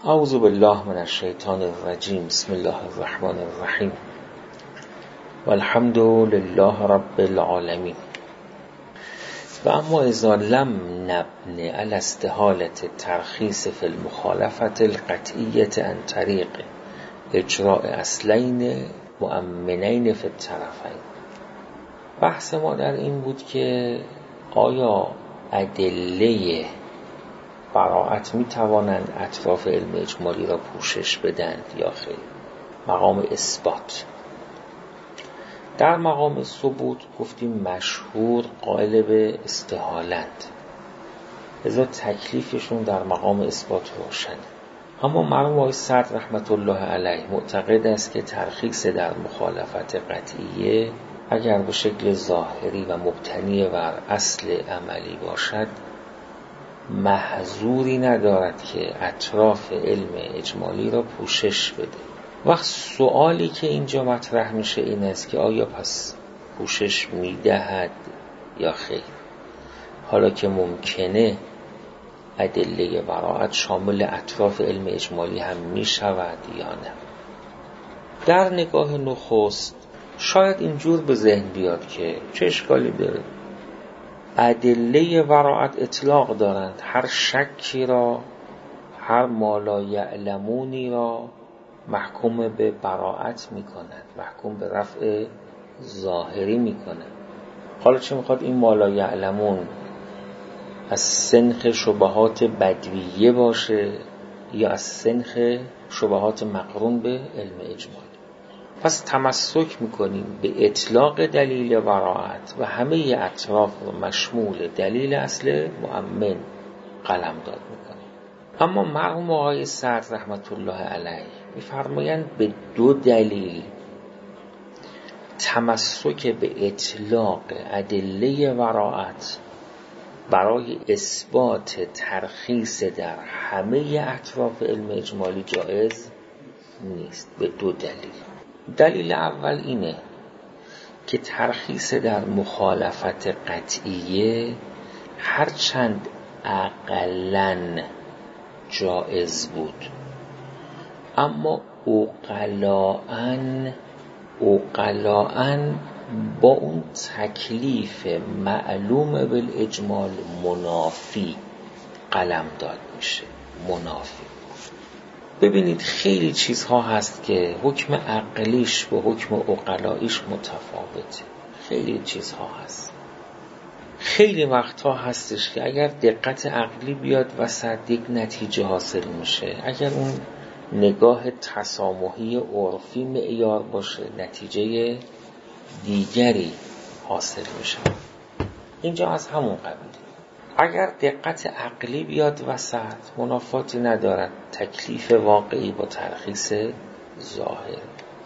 اعوذ بالله من الشیطان الرجیم. بسم الله الرحمن الرحیم. والحمد لله رب العالمین. و اما اذا لم نبن على استحالة ترخیص فی المخالفة القطعیة عن طریق اجراء اصلین مؤمنین فی الطرفین. بحث ما در این بود که آیا ادله براءت می توانند اطراف علم اجمالی را پوشش بدند یا خیر؟ مقام اثبات. در مقام ثبوت گفتیم مشهور قائل به استحالند، لذا تکلیفشون در مقام اثبات روشن. اما مرحوم آقای صدر رحمت الله علیه معتقد است که ترخیص در مخالفت قطعیه اگر به شکل ظاهری و مبتنی بر اصل عملی باشد محظوری ندارد که اطراف علم اجمالی را پوشش بده. وقت سوالی که اینجا مطرح میشه این است که آیا پس پوشش میدهد یا خیر؟ حالا که ممکنه ادله براءت شامل اطراف علم اجمالی هم میشود یا نه. در نگاه نخست شاید اینجور به ذهن بیاد که چه اشکالی داره؟ ادله براءت اطلاق دارند، هر شکی را، هر ما لا یعلمونی را محکوم به براءت میکنند، محکوم به رفع ظاهری میکنند. حالا چه میخواد این ما لا یعلمون از سنخ شبهات بدویه باشه یا از سنخ شبهات مقرون به علم اجمالی؟ پس تمسک میکنیم به اطلاق دلیل براءت و همه اطراف مشمول دلیل اصل مؤمن قلمداد میکنیم. اما مرحوم آقای صدر رحمت الله علیه میفرمایند به دو دلیل تمسک به اطلاق ادله براءت برای اثبات ترخیص در همه اطراف علم اجمالی جایز نیست. به دو دلیل. دلیل اول اینه که ترخیص در مخالفت قطعیه هرچند اقلن جایز بود اما اوقلاً با اون تکلیف معلوم بالاجمال منافی قلمداد میشه. منافی. ببینید خیلی چیزها هست که حکم عقلیش با حکم عقلاییش متفاوته. خیلی چیزها هست. خیلی وقتها هستش که اگر دقت عقلی بیاد وسط یک نتیجه حاصل میشه، اگر اون نگاه تسامحی عرفی معیار باشه نتیجه دیگری حاصل میشه. اینجا از همون قبیل. اگر دقت عقلی بیاد وسط منافاتی ندارد تکلیف واقعی با ترخیص ظاهر.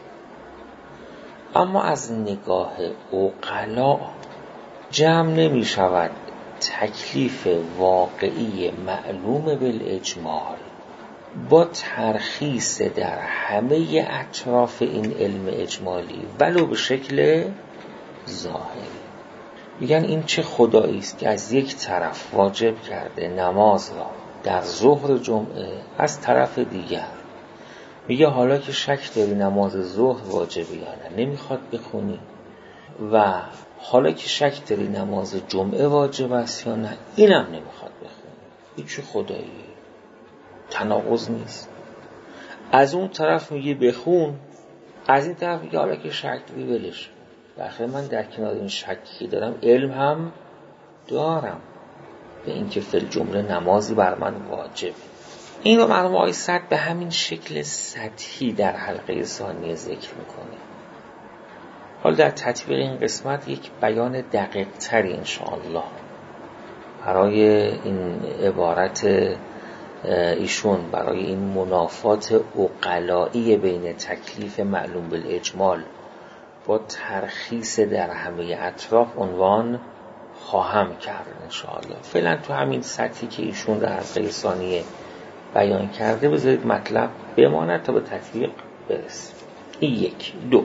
اما از نگاه عقلا جمع نمی شود تکلیف واقعی معلوم بالاجمال با ترخیص در همه اطراف این علم اجمالی ولو به شکل ظاهری. میگن این چه خدایی است که از یک طرف واجب کرده نماز را در ظهر جمعه، از طرف دیگر میگه حالا که شک داری نماز ظهر واجبه یا نه نمیخواد بخونی، و حالا که شک داری نماز جمعه واجب است یا نه اینم نمیخواد بخونی. این چه خداییه؟ تناقض نیست. از اون طرف میگه بخون، از این طرف میگه حالا که شک داری ولش. بخیر من در کنار این شکی دارم علم هم دارم به اینکه فی الجمله نمازی بر من واجبه. این رو مرحوم آقای صدر به همین شکل سطحی در حلقه ثانیه ذکر میکنه. حالا در تطبیق این قسمت یک بیان دقیق تری انشاءالله برای این عبارت ایشون، برای این منافات عقلایی بین تکلیف معلوم بالاجمال با ترخیص در همه اطراف عنوان خواهم کرد انشاءالله. فعلا تو همین سطحی که ایشون در حلقه ثانیه بیان کرده بذارید مطلب بماند تا به تطبیق برسیم. این یک. دو،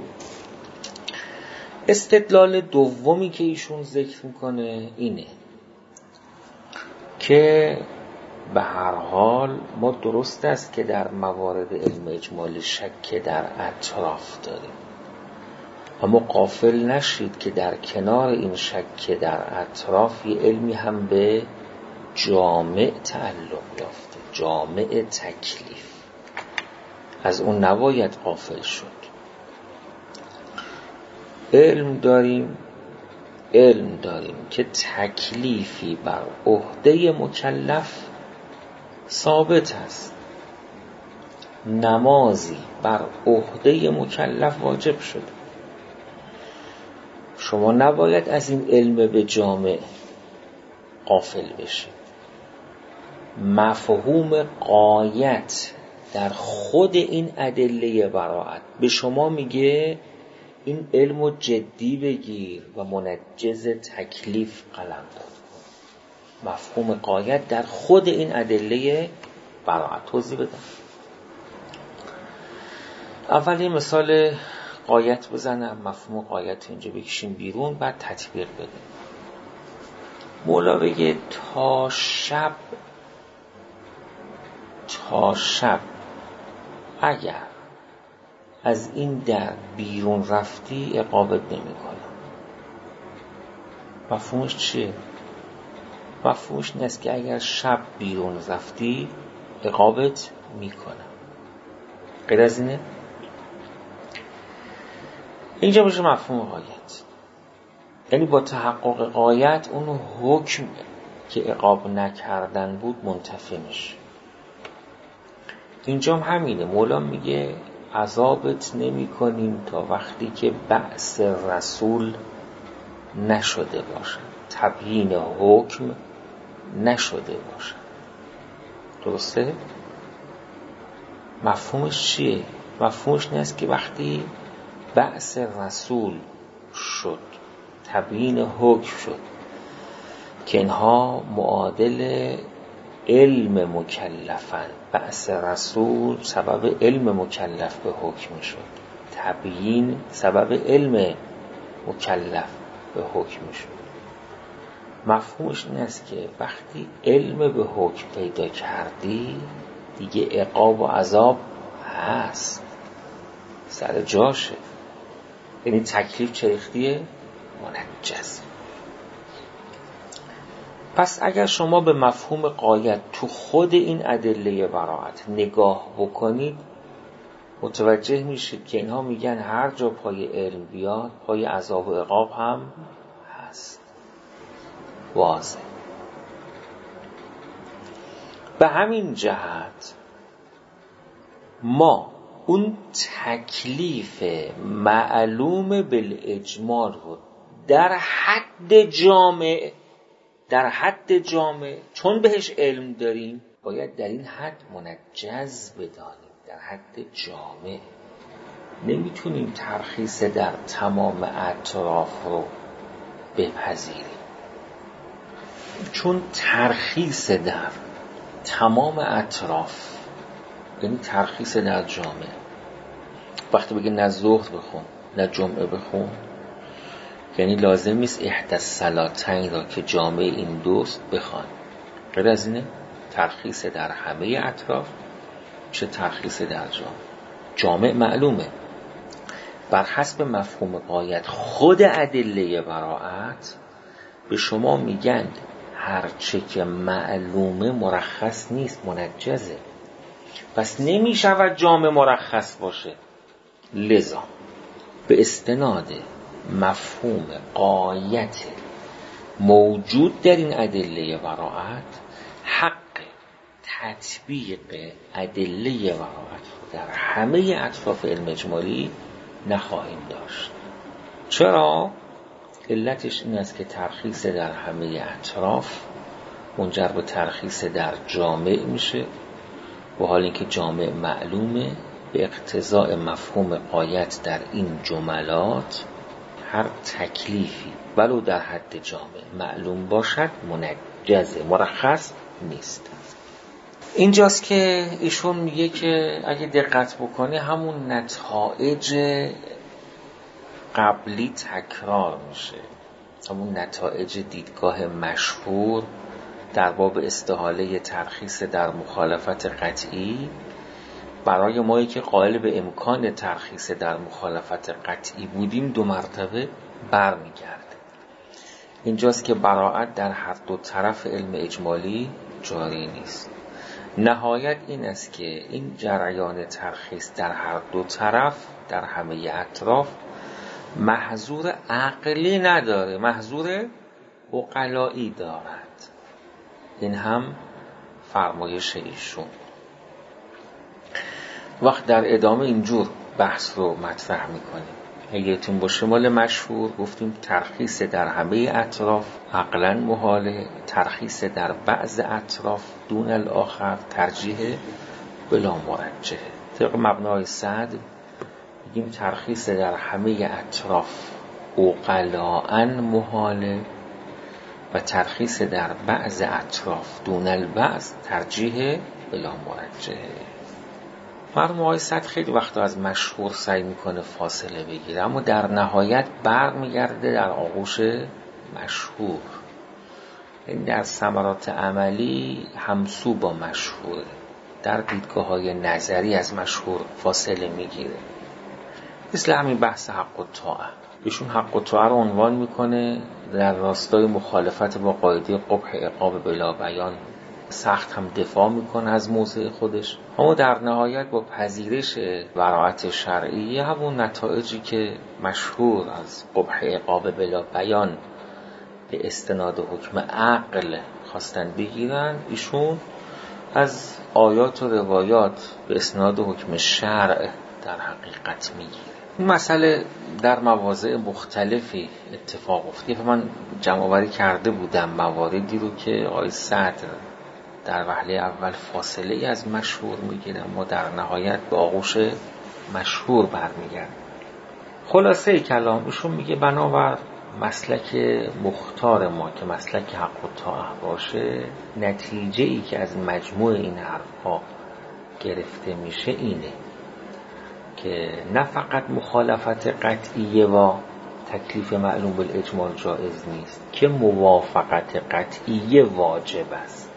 استدلال دومی که ایشون ذکر میکنه اینه که به هر حال ما درست است که در موارد علم اجمالی شک در اطراف داریم، اما غافل نشید که در کنار این شک در اطراف یه علمی هم به جامع تعلق یافته، جامع تکلیف. از اون نباید غافل شد. علم داریم که تکلیفی بر عهده مکلف ثابت است، نمازی بر عهده مکلف واجب شده. شما نباید از این علم به جامع غافل بشید. مفهوم غایت در خود این ادله براءت به شما میگه این علمو جدی بگیر و منجز تکلیف قلمداد. مفهوم غایت در خود این ادله براءت. توضیح بدم. اولی مثال غایت بزنم، مفهوم غایت اینجا بکشیم بیرون، بعد تطبیق بدیم. مولا بگه تا شب اگر از این در بیرون رفتی عقابت نمی کنم. مفهومش چیه؟ مفهومش این است که اگر شب بیرون رفتی عقابت می کنم. غیر از اینه؟ اینجا میشه مفهوم غایت. یعنی با تحقق غایت اون حکم که عقاب نکردن بود منتفی میشه. اینجا هم همینه. مولا میگه عذابت نمی کنیم تا وقتی که بعث رسول نشده باشد، تبیین حکم نشده باشد. درسته؟ مفهومش چیه؟ مفهومش این است که وقتی بعث رسول شد، تبیین حکم شد، که اینها معادل علم مکلفن. بعث رسول سبب علم مکلف به حکم شد، تبیین سبب علم مکلف به حکم شد. مفهومش این است که وقتی علم به حکم پیدا کردی دیگه عقاب و عذاب هست، سر جاشه. یعنی تکلیف چریختیه منجز. پس اگر شما به مفهوم غایت تو خود این ادله براءت نگاه بکنید متوجه میشید که اینها میگن هر جا پای علم بیاد پای عذاب و عقاب هم هست. واضح. به همین جهت ما اون تکلیف معلوم بالاجمال رو در حد جامع چون بهش علم داریم باید در این حد منجز بدانیم، در حد جامع. نمیتونیم ترخیص در تمام اطراف رو بپذیریم، چون ترخیص در تمام اطراف یعنی ترخیص در جامع. وقتی بگه نه ظهر بخون نه جمعه بخون، یعنی لازم نیست احدی الصلاتین را که جامع این دوست بخوان. غیر از اینه ترخیص در همه اطراف چه ترخیص در جامع معلومه. بر حسب مفهوم غایت خود ادله براءت به شما میگن هرچه که معلومه مرخص نیست، منجزه. پس نمیشود جامع مرخص باشه. لذا به استناد مفهوم غایت موجود در این ادله براءت حق تطبیق ادله براءت در همه اطراف علم اجمالی نخواهیم داشت. چرا؟ علتش این است که ترخیص در همه اطراف منجر به ترخیص در جامع میشه، و حال اینکه جامع معلومه به اقتضاء مفهوم غایت در این جملات هر تکلیفی ولو در حد جامع معلوم باشد منجزه، مرخص نیست. اینجاست که ایشون میگه که اگه دقت بکنه همون نتایج قبلی تکرار میشه، همون نتایج دیدگاه مشهور در باب استحاله ترخیص در مخالفت قطعی برای مایی که قائل به امکان ترخیص در مخالفت قطعی بودیم 2 مرتبه برمیگرده. اینجاست که براعت در هر دو طرف علم اجمالی جاری نیست. نهایت این است که این جریان ترخیص در هر دو طرف در همه اطراف محظور عقلی نداره، محظور عقلایی دارد. این هم فرمایش ایشون. وقت در ادامه اینجور بحث رو مطرح میکنیم. اگرتون باشه مال مشهور گفتیم ترخیص در همه اطراف عقلاً محاله، ترخیص در بعض اطراف دون الاخر ترجیح بلا مرجحه. طبق مبنای سعد میگیم ترخیص در همه اطراف عقلاً محاله و ترخیص در بعض اطراف دون البعض ترجیح بلا مرجحه. مرحوم آقای سعد خیلی وقتا از مشهور سعی میکنه فاصله بگیره، اما در نهایت برمیگرده در آغوش مشهور. این در ثمرات عملی همسو با مشهور، در دیدگاه های نظری از مشهور فاصله میگیره. مثل همین بحث حق و طاعه. ایشون حق و طاعه رو عنوان میکنه در راستای مخالفت با قاعده قبح عقاب بلا بیان، سخت هم دفاع میکنه از موضع خودش، اما در نهایت با پذیرش براعت شرعی همون نتایجی که مشهور از قبح عقاب بلا بیان به استناد حکم عقل خواستن بگیرن، ایشون از آیات و روایات به استناد حکم شرع در حقیقت میگیره. این مسئله در مواضع مختلفی اتفاق افتاده. من جمع‌آوری کرده بودم مواردی رو که آقای سعد در وهله اول فاصله ای از مشهور میگیره اما در نهایت به آغوش مشهور برمیگرده. خلاصه کلام ایشون میگه بنابر مسلک مختار ما که مسلک حق و طاعه باشه، نتیجه ای که از مجموع این حرفها گرفته میشه اینه که نه فقط مخالفت قطعیه و تکلیف معلوم بالاجمال جایز نیست که موافقت قطعیه واجب است.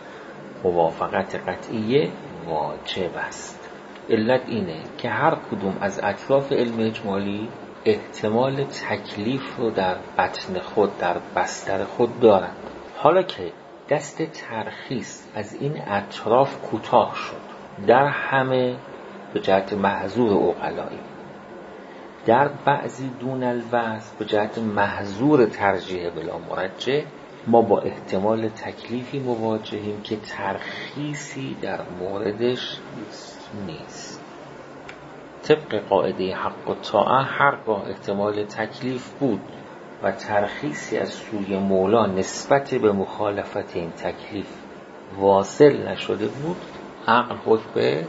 موافقت قطعیه واجب است. علت اینه که هر کدوم از اطراف علم اجمالی احتمال تکلیف رو در بطن خود، در بستر خود دارند. حالا که دست ترخیص از این اطراف کوتاه شد، در همه به جهت محظور عقلایی، در بعضی دون الوضع به جهت محظور ترجیح بلا مرجح، ما با احتمال تکلیفی مواجهیم که ترخیصی در موردش نیست. طبق قاعده حق و طاعه هرگاه احتمال تکلیف بود و ترخیصی از سوی مولا نسبت به مخالفت این تکلیف واصل نشده بود، عقل حکم به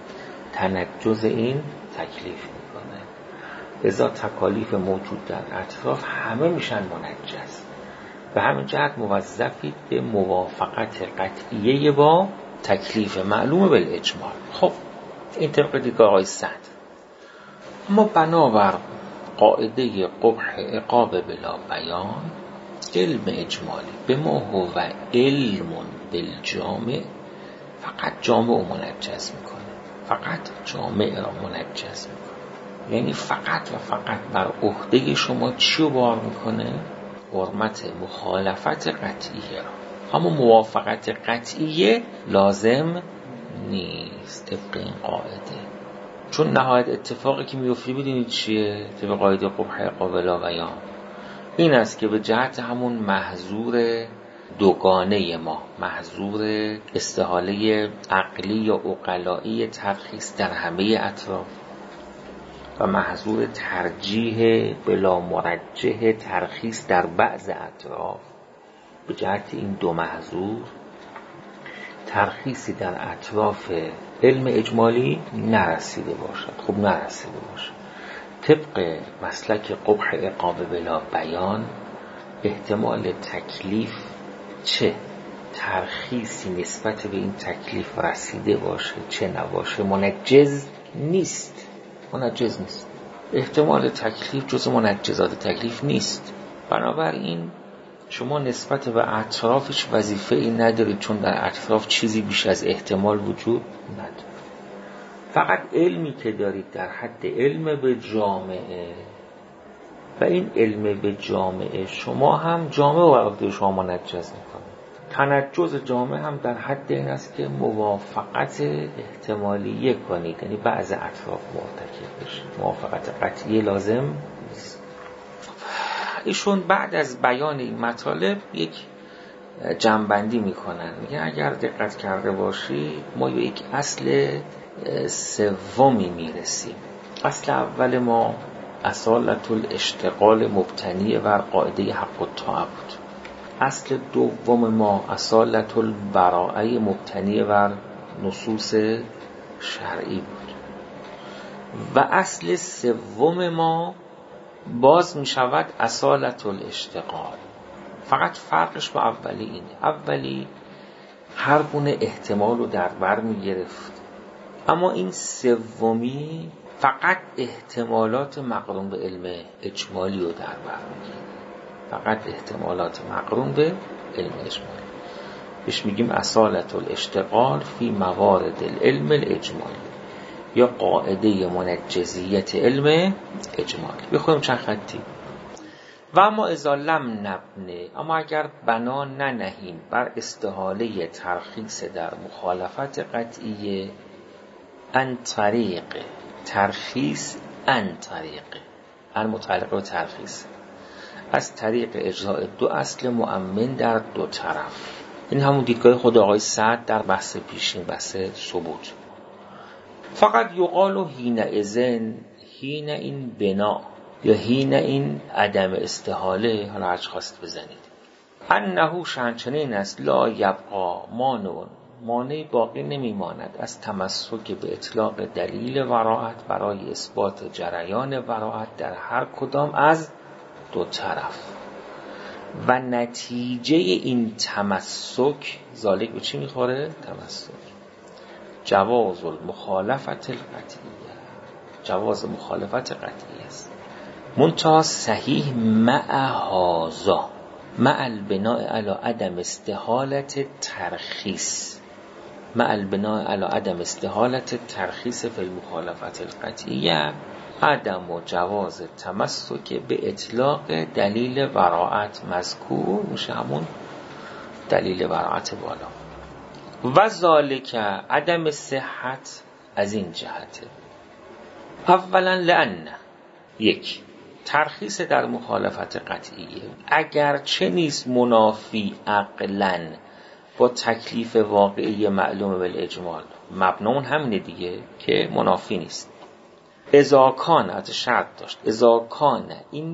تنجز این تکلیف میکنه. لذا تکالیف موجود در اطراف همه میشن منجز. به همین جهت موظفید به موافقت قطعیه با تکلیف معلوم بالاجمال. خب این طبق دیدگاه آقای سعد. اما بنابر قاعده قبح عقاب بلا بیان، علم اجمالی به ما هو علم بالجامع فقط جامع و منجز میکنه، فقط جامع را منجز میکنه. یعنی فقط و فقط بر عهده شما چی رو بار میکنه؟ حرمت مخالفت قطعیه را. اما موافقت قطعیه لازم نیست طبق این قاعده. چون نهایت اتفاقی که میفته بدونید چیه؟ طبق قاعده قبح عقاب بلا بیان این است که به جهت همون محظور دوگانه ما، محظور استحاله عقلی یا عقلایی ترخیص در همه اطراف و محظور ترجیح بلا مرجح ترخیص در بعض اطراف، به جهت این دو محظور ترخیصی در اطراف علم اجمالی نرسیده باشد. خب نرسیده باشد، طبق مسلک قبح عقاب بلا بیان احتمال تکلیف چه ترخیصی نسبت به این تکلیف رسیده باشه چه نباشه منجز نیست. منجز نیست. احتمال تکلیف جز منجزات تکلیف نیست. بنابراین شما نسبت به اطرافش وظیفه ای ندارید، چون در اطراف چیزی بیش از احتمال وجود نداره. فقط علمی که دارید در حد علم به جامعه و این علم به جامعه شما هم جامعه و عقده شما منجز میکنه. تنجز جامعه هم در حد این است که موافقت احتمالیه کنید، یعنی بعض اطراف مرتکب بشید. موافقت قطعی لازم نیست. ایشون بعد از بیان این مطالب یک جمع‌بندی میکنن، میگه اگر دقت کرده باشید ما به یک اصل سومی میرسیم. اصل اول ما اصالت الاشتغال مبتنی بر قاعده حق الطاعه بود. اصل دوم ما اصالت البراءه مبتنی بر نصوص شرعی بود و اصل سوم ما باز می شود اصالت الاشتغال. فقط فرقش با اولی اینه، اولی هر گونه احتمال رو در بر می گرفت، اما این سومی فقط احتمالات مقرون به علم اجمالی رو در بر می گرفت. فقط احتمالات مقرون به علم اجمالی. بهش میگیم اصالت الاشتغال فی موارد العلم الاجمالی یا قاعده منجزیت علم اجمالی. بخونیم چند خطی. و اما اذا لم نبنه، اما اگر بنا ننهیم بر استحاله ترخیص در مخالفت قطعیه ان طریق ترخیص ان طریق ان متعلق به ترخیص از طریق اجراء دو اصل مؤمن در دو طرف. این همون دیدگاه خود آقای سعد در بحث پیشین، بحث ثبوت. فقط یقال حین اذن، حین این بنا یا حین این عدم استحاله، حالا هرچی خواست بزنید، انه شانچنین است لا یبقا مانع باقی نمیماند از تمسک به اطلاق دلیل براءت برای اثبات جریان براءت در هر کدام از دو طرف و نتیجه این تمسک ذالک به چی میخوره؟ تمسک جواز المخالفت القطعیه، جواز مخالفت قطعی است. منتها صحیح مع هذا، مع البناء علی عدم استحالت ترخیص، مع البناء علی عدم استحالت ترخیص فی المخالفت القطعیه عدم و جواز تمسک به اطلاق دلیل براءت مذکور میشه همون دلیل براءت بالا. و ذالک عدم صحت از این جهته. اولا لأن یک ترخیص در مخالفت قطعیه اگرچه نیست منافی عقلاً با تکلیف واقعی معلوم بالاجمال، مبنون همینه دیگه که منافی نیست. اذا کان، از شرط داشت، اذا کان این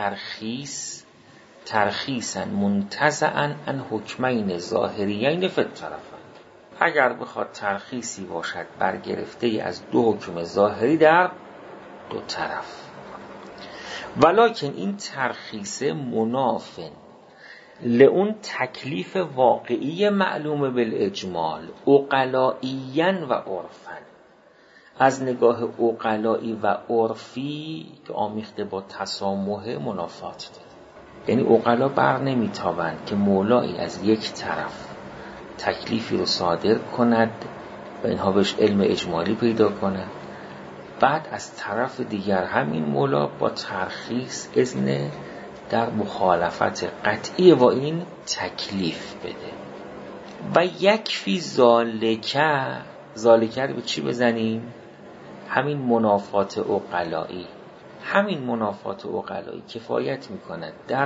ترخیصا منتزعا عن حکمین ظاهریین فی الطرفین، اگر بخواد ترخیصی باشد برگرفته از دو حکم ظاهری در دو طرف، ولکن این ترخیص منافن لئون تکلیف واقعی معلوم بالاجمال عقلائیاً و عرفاً، از نگاه عقلائی و عرفی که آمیخته با تسامح منافات داره. یعنی عقلا بر نمیتابند که مولایی از یک طرف تکلیفی رو صادر کند و اینها بهش علم اجمالی پیدا کند، بعد از طرف دیگر همین مولا با ترخیص اذن در مخالفت قطعی و این تکلیف بده. و یکفی ذالکه رو به چی بزنیم؟ همین منافات عقلایی، همین منافات عقلایی کفایت میکند در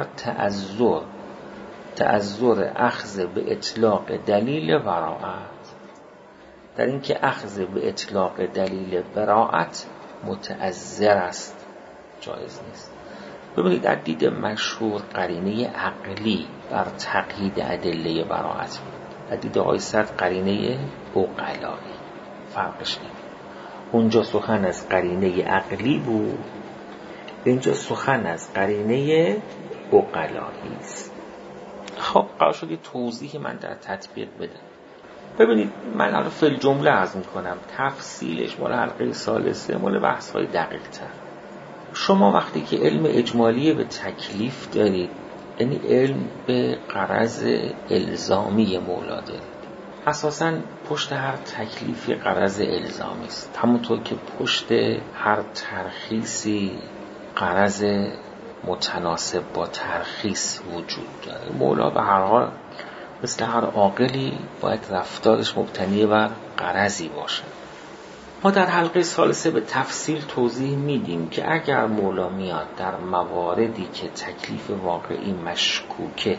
تعذر اخذ به اطلاق دلیل براءت، در اینکه اخذ به اطلاق دلیل براءت متعذر است، جایز نیست. ببینید در دید مشهور قرینه عقلی بر تقیید ادله براءت بود، در دید آقای سعد قرینه عقلایی. فرقش اینه، اونجا سخن از قرینه عقلی بود، اینجا سخن از قرینه عقلایی است. خب قرار شد یه توضیح من در تطبیق بدم. ببینید من الان فی الجمله عرض میکنم، تفصیلش مال حلقه ثالثه، مال بحث های دقیق تر. شما وقتی که علم اجمالی به تکلیف دارید یعنی علم به غرض الزامی مولا داره. اساساً پشت هر تکلیفی غرض الزامی است، همونطور که پشت هر ترخیصی غرض متناسب با ترخیص وجود داره. مولا به هر حال مثل هر عاقلی باید رفتارش مبتنی بر غرضی باشه. ما در حلقه ثالثه به تفصیل توضیح میدیم که اگر مولا میاد در مواردی که تکلیف واقعی مشکوکه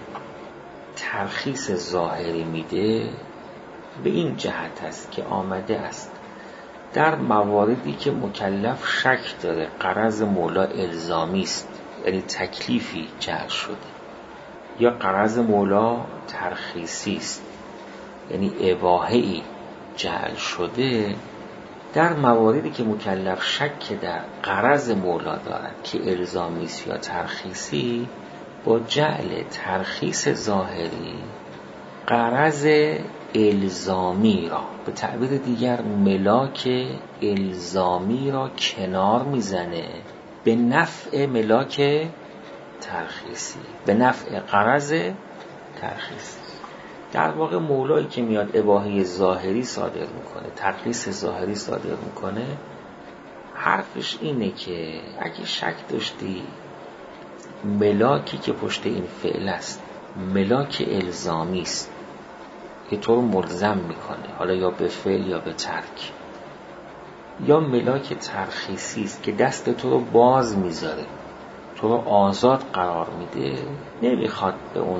ترخیص ظاهری میده، به این جهت است که آمده است در مواردی که مکلف شک داره غرض مولا الزامی است، یعنی تکلیفی جعل شده، یا غرض مولا ترخیصی است، یعنی اباحه‌ای جعل شده، در مواردی که مکلف شک در غرض مولا دارد که الزامی است یا ترخیصی، با جعل ترخیص ظاهری غرض الزامی را، به تعبیر دیگر ملاک الزامی را کنار میزنه به نفع ملاک ترخیصی، به نفع غرض ترخیصی. در واقع مولایی که میاد اباحه ظاهری صادر میکنه، ترخیص ظاهری صادر میکنه، حرفش اینه که اگه شک داشتی ملاکی که پشت این فعل است ملاک الزامی است که تو رو ملزم میکنه، حالا یا به فعل یا به ترک، یا ملاک ترخیصی است که دست تو رو باز میذاره، تو رو آزاد قرار میده، نمیخواد به اون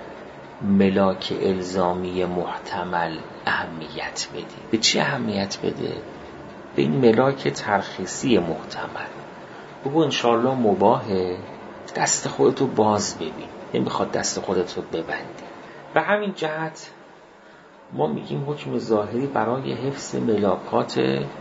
ملاک الزامی محتمل اهمیت بدی. به چی اهمیت بده؟ به این ملاک ترخیصی محتمل. بگو انشالله مباهه، دست خودتو باز ببین، نمیخواد دست خودتو ببندی. به همین جهت ما میگیم حکم ظاهری برای حفظ ملاکات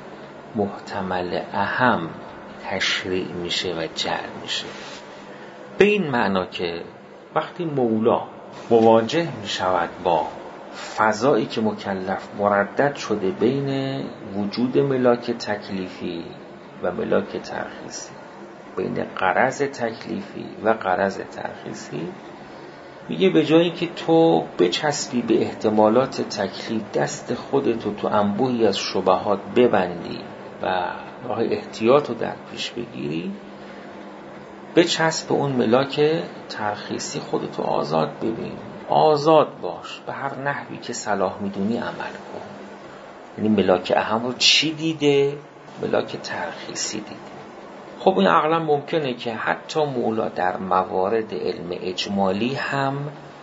محتمل اهم تشریع میشه و جعل میشه. به این معنا که وقتی مولا مواجه میشود با فضایی که مکلف مردد شده بین وجود ملاک تکلیفی و ملاک ترخیصی، بین غرض تکلیفی و غرض ترخیصی، میگه به جایی که تو بچسبی به احتمالات تکلیف، دست خودتو تو انبوهی از شبهات ببندی و راه احتیاط رو در پیش بگیری، بچسب به اون ملاک ترخیصی، خودتو آزاد ببین، آزاد باش، به هر نحوی که صلاح میدونی عمل کن. یعنی ملاک اهم رو چی دیده؟ ملاک ترخیصی دیده. خب این عقلا ممکنه که حتی مولا در موارد علم اجمالی هم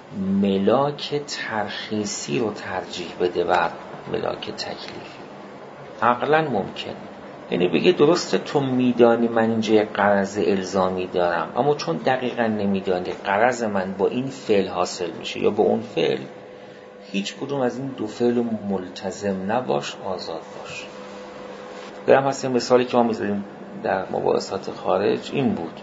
ملاک ترخیصی رو ترجیح بده بر ملاک تکلیفی. عقلا ممکنه، یعنی بگه درسته تو میدانی من اینجا یک غرض الزامی دارم، اما چون دقیقا نمیدانی غرض من با این فعل حاصل میشه یا با اون فعل، هیچ کدوم از این دو فعل ملتزم نباش، آزاد باش. برم هست مثالی که ما میزدیم در مباحثات خارج این بود،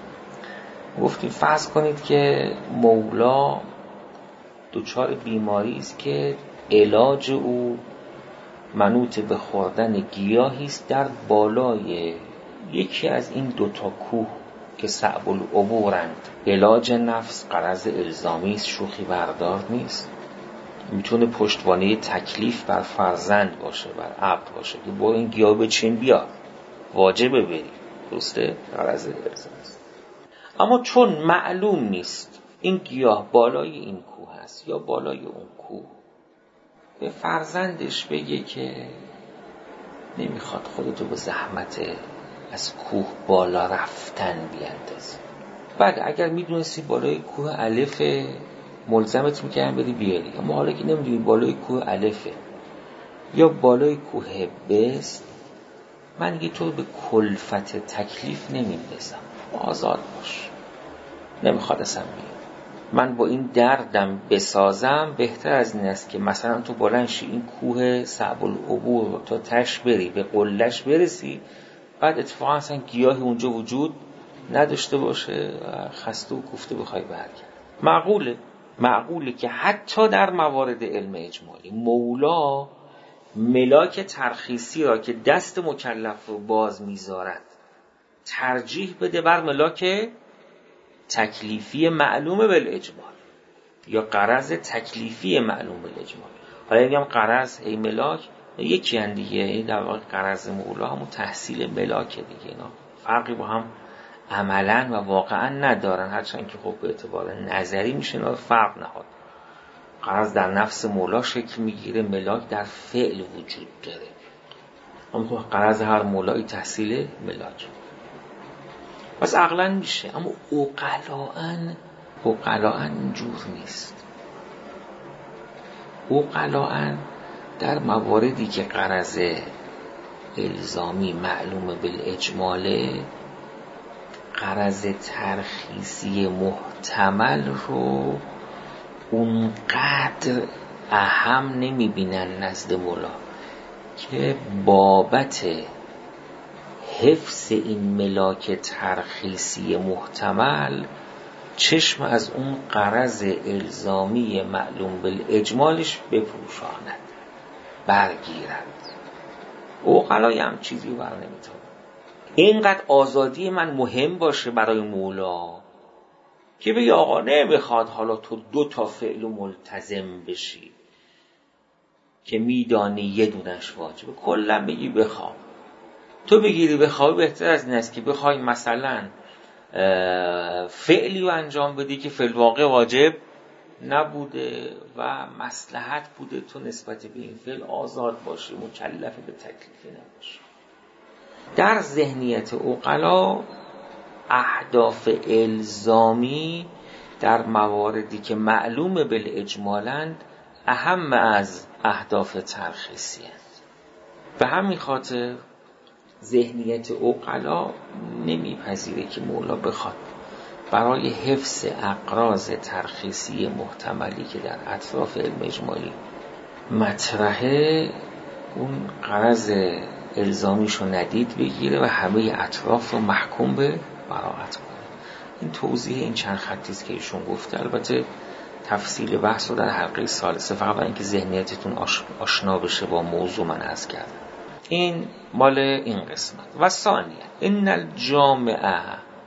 گفتیم فرض کنید که مولا دچار بیماری است که علاج او منوط به خوردن گیاهی است در بالای یکی از این دوتا کوه که صعب العبورند. علاج نفس غرض الزامی است، شوخی بردار نیست، میتونه پشتوانه تکلیف بر فرزند باشه، بر عبد باشه که برو این گیاه بچین بیا، واجبه بری، درسته؟ غرض الزامی است. اما چون معلوم نیست این گیاه بالای این کوه است یا بالای اون کوه، به فرزندش بگه که نمیخواد خودتو به زحمت از کوه بالا رفتن بیاندازی. بعد اگر میدونستی بالای کوه الف ملزمت میکنن بری بیاری، اما حالا که نمیدونی بالای کوه الفه یا بالای کوه بست، من دیگه تو به کلفت تکلیف نمیندازم، آزاد باش، نمیخواد اصلا بیاری. من با این دردم بسازم بهتر از این است که مثلا تو بلند شی این کوه صعب العبور تا تش بری، به قله‌اش برسی، بعد اتفاقا اصلا گیاهی اونجا وجود نداشته باشه و خسته و کوفته بخوای برگردی. معقوله که حتی در موارد علم اجمالی مولا ملاک ترخیصی را که دست مکلف رو باز میذارد ترجیح بده بر ملاک تکلیفی معلوم بالاجمال یا غرض تکلیفی معلوم بالاجمال. حالا میگم غرض ای ملاک یکی ان دیگه، این در واقع غرض مولا همون تحصیل ملاک دیگه، اینا فرقی با هم عملا و واقعا ندارن، هرچند که خب به اعتبار نظری میشه اینا فرق نهاد. غرض در نفس مولا شکل میگیره، ملاک در فعل وجود داره. اما غرض هر مولایی تحصیل ملاک. پس عقلا میشه، اما عقلاً اینجور نیست. عقلاً در مواردی که غرض الزامی معلوم بالاجماله، غرض ترخیصی محتمل رو اونقدر اهم نمیبینن نزد مولا که بابت حفظ این ملاک ترخیصی محتمل چشم از اون غرض الزامی معلوم بالاجمالش بپوشاند، برگیرد. عقلای هم چیزی بر نمیتونه. اینقدر آزادی من مهم باشه برای مولا که بگی آقا نمیخواد حالا تو 2 فعل ملتزم بشی که میدانی یه دونش واجبه، کلا بگی بخواب. تو بگیری بخوابی بهتر از این است که بخوای مثلا فعلی رو انجام بدی که فی الواقع واجب نبوده و مصلحت بوده تو نسبت به این فعل آزاد باشی، مکلف به تکلیفی نباشی. در ذهنیت عقلا اهداف الزامی در مواردی که معلوم بالاجمالند اهم از اهداف ترخیصی است. به همین خاطر ذهنیت عقلا نمیپذیره که مولا بخواد برای حفظ اغراض ترخیصی محتملی که در اطراف علم اجمالی مطرحه اون غرض الزامیشو ندید بگیره و همه اطراف رو محکوم به براءت کنه. این توضیح این چند خطیست که ایشون گفته. البته تفصیل بحث رو در حلقه ثالثه فقط برای اینکه ذهنیتتون آشنا بشه با موضوع من عرض کردم. این مال این قسمت. و ثانیاً ان الجامعه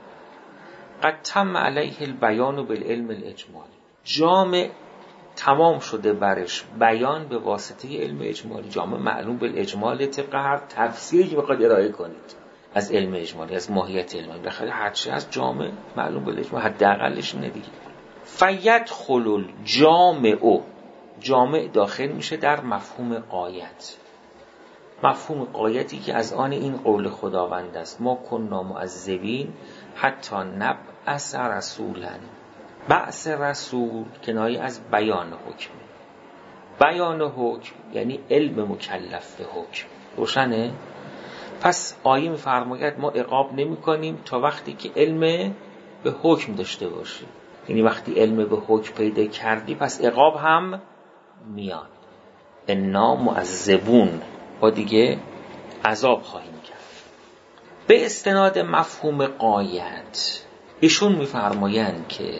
قد تم علیه البیان بالعلم الاجمالی. جامع تمام شده برش بیان به واسطه علم اجمالی، جامع معلوم بالاجمال طبق هر تفسیری که بخواید ارائه کنید از علم اجمالی، از ماهیت علم. بخاطر هر چی از جامع معلوم بالاجمال حداقلش اینه دیگه. فیدخل الجامع، جامع داخل میشه در مفهوم غایت. مفهوم غایتی که از آن این قول خداوند است: ما کنا معذبین حتی نبعث رسولا. بعث رسول کنایه از بیان حکم. بیان حکم یعنی علم مکلف به حکم. روشنه؟ پس آیه می‌فرماید ما عقاب نمی کنیم تا وقتی که علم به حکم داشته باشی. یعنی وقتی علم به حکم پیدا کردی پس عقاب هم میاد. انا معذبون، با دیگه عذاب خواهیم کرد. به استناد مفهوم غایت ایشون می‌فرمایند که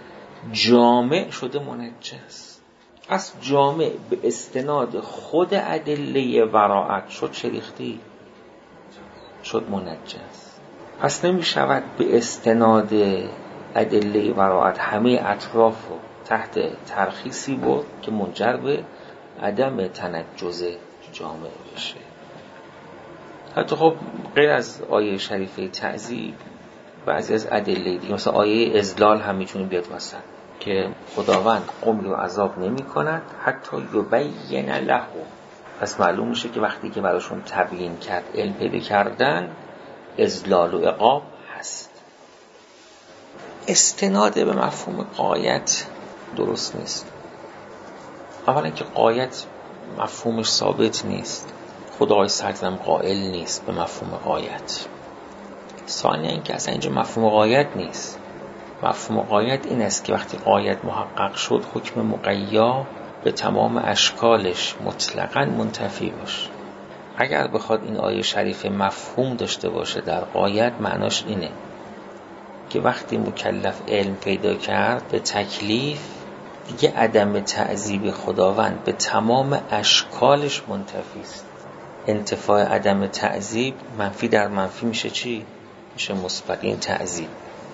جامع شده منجس. پس جامع به استناد خود ادله براءت شد شریختی، شد منجس. پس نمی شود به استناد ادله براءت همه اطراف رو تحت ترخیصی برد که منجر به عدم تنجز جامع بشه. حتی خب غیر از آیه شریفه تعذیب بعضی از ادله دیگه مثلا آیه اذلال هم میتونه بیاد واسه که خداوند قوم رو عذاب نمی کند حتی یبین له. پس معلوم میشه که وقتی که براشون تبیین کرد، علم پیدا کردن، اذلال و عقاب هست. استناد به مفهوم غایت درست نیست. اولا که غایت مفهومش ثابت نیست، خدای سرزم قائل نیست به مفهوم غایت. ثانیاً اینکه اصلا اینجا مفهوم غایت نیست. مفهوم غایت این است که وقتی غایت محقق شد حکم مقیا به تمام اشکالش مطلقاً منتفی باشه. اگر بخواد این آیه شریف مفهوم داشته باشه در غایت، معناش اینه که وقتی مکلف علم پیدا کرد به تکلیف، دیگه عدم تعذیب خداوند به تمام اشکالش منتفی است. انتفاع عدم تعذیب منفی در منفی میشه چی؟ میشه مثبت. این تعذیب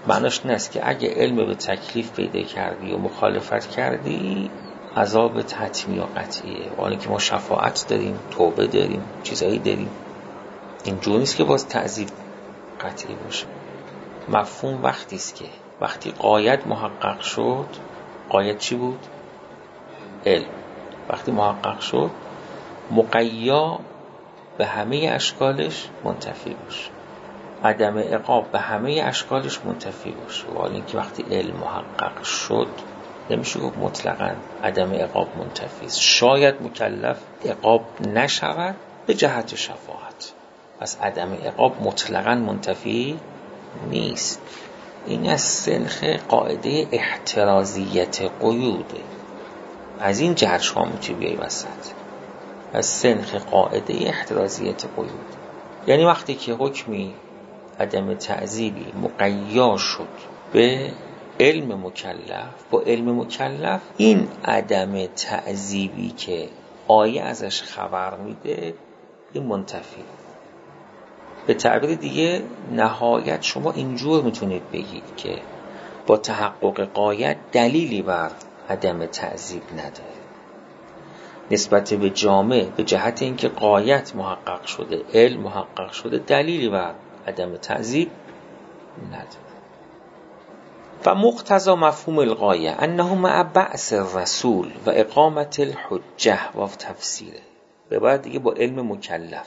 معناش این است که اگه علم به تکلیف پیدا کردی و مخالفت کردی عذاب حتمی و قطعیه. حالا که ما شفاعت داریم، توبه داریم، چیزایی داریم، اینجوری نیست که باز تعذیب قطعی باشه. مفهوم وقتی است که وقتی غایت محقق شد، غایت چی بود؟ علم. وقتی محقق شد مقیا به همه اشکالش منتفی باشه، عدم عقاب به همه اشکالش منتفی باشه. حالا اینکه وقتی علم محقق شد نمیشه گفت مطلقاً عدم عقاب منتفی است. شاید مکلف عقاب نشود به جهت شفاعت، پس عدم عقاب مطلقاً منتفی نیست. این از سنخ قاعده احترازیت قیوده. از این جهت شما میتونی بیایی وسط، از سنخ قاعده احترازیت قیود. یعنی وقتی که حکمی عدم تعذیبی مقیا شد به علم مکلف، با علم مکلف این عدم تعذیبی که آیه ازش خبر میده این منتفی. به تعبیر دیگه نهایت شما اینجور میتونید بگید که با تحقق غایت دلیلی بر عدم تعذیب نداره نسبت به جامع، به جهت اینکه غایت محقق شده، علم محقق شده، دلیلی بر عدم تعذیب نداره. و مقتضا مفهوم الغایه انه مع بعث الرسول و اقامت الحجه و تفسیره. به بعد دیگه با علم مکلف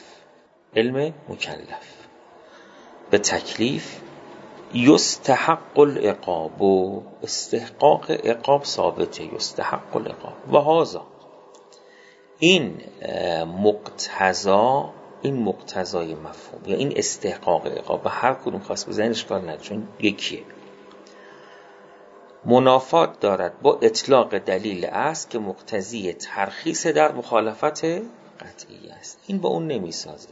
به تکلیف یستحق العقاب و استحقاق عقاب ثابته، یستحق العقاب و هذا این مقتضای مفهوم یا این استحقاق عقاب به هر کدوم خاص بزنین اشکال نداره چون یکیه، منافات دارد با اطلاق دلیل است که مقتضی ترخیص در مخالفت قطعی است. این با اون نمیسازه.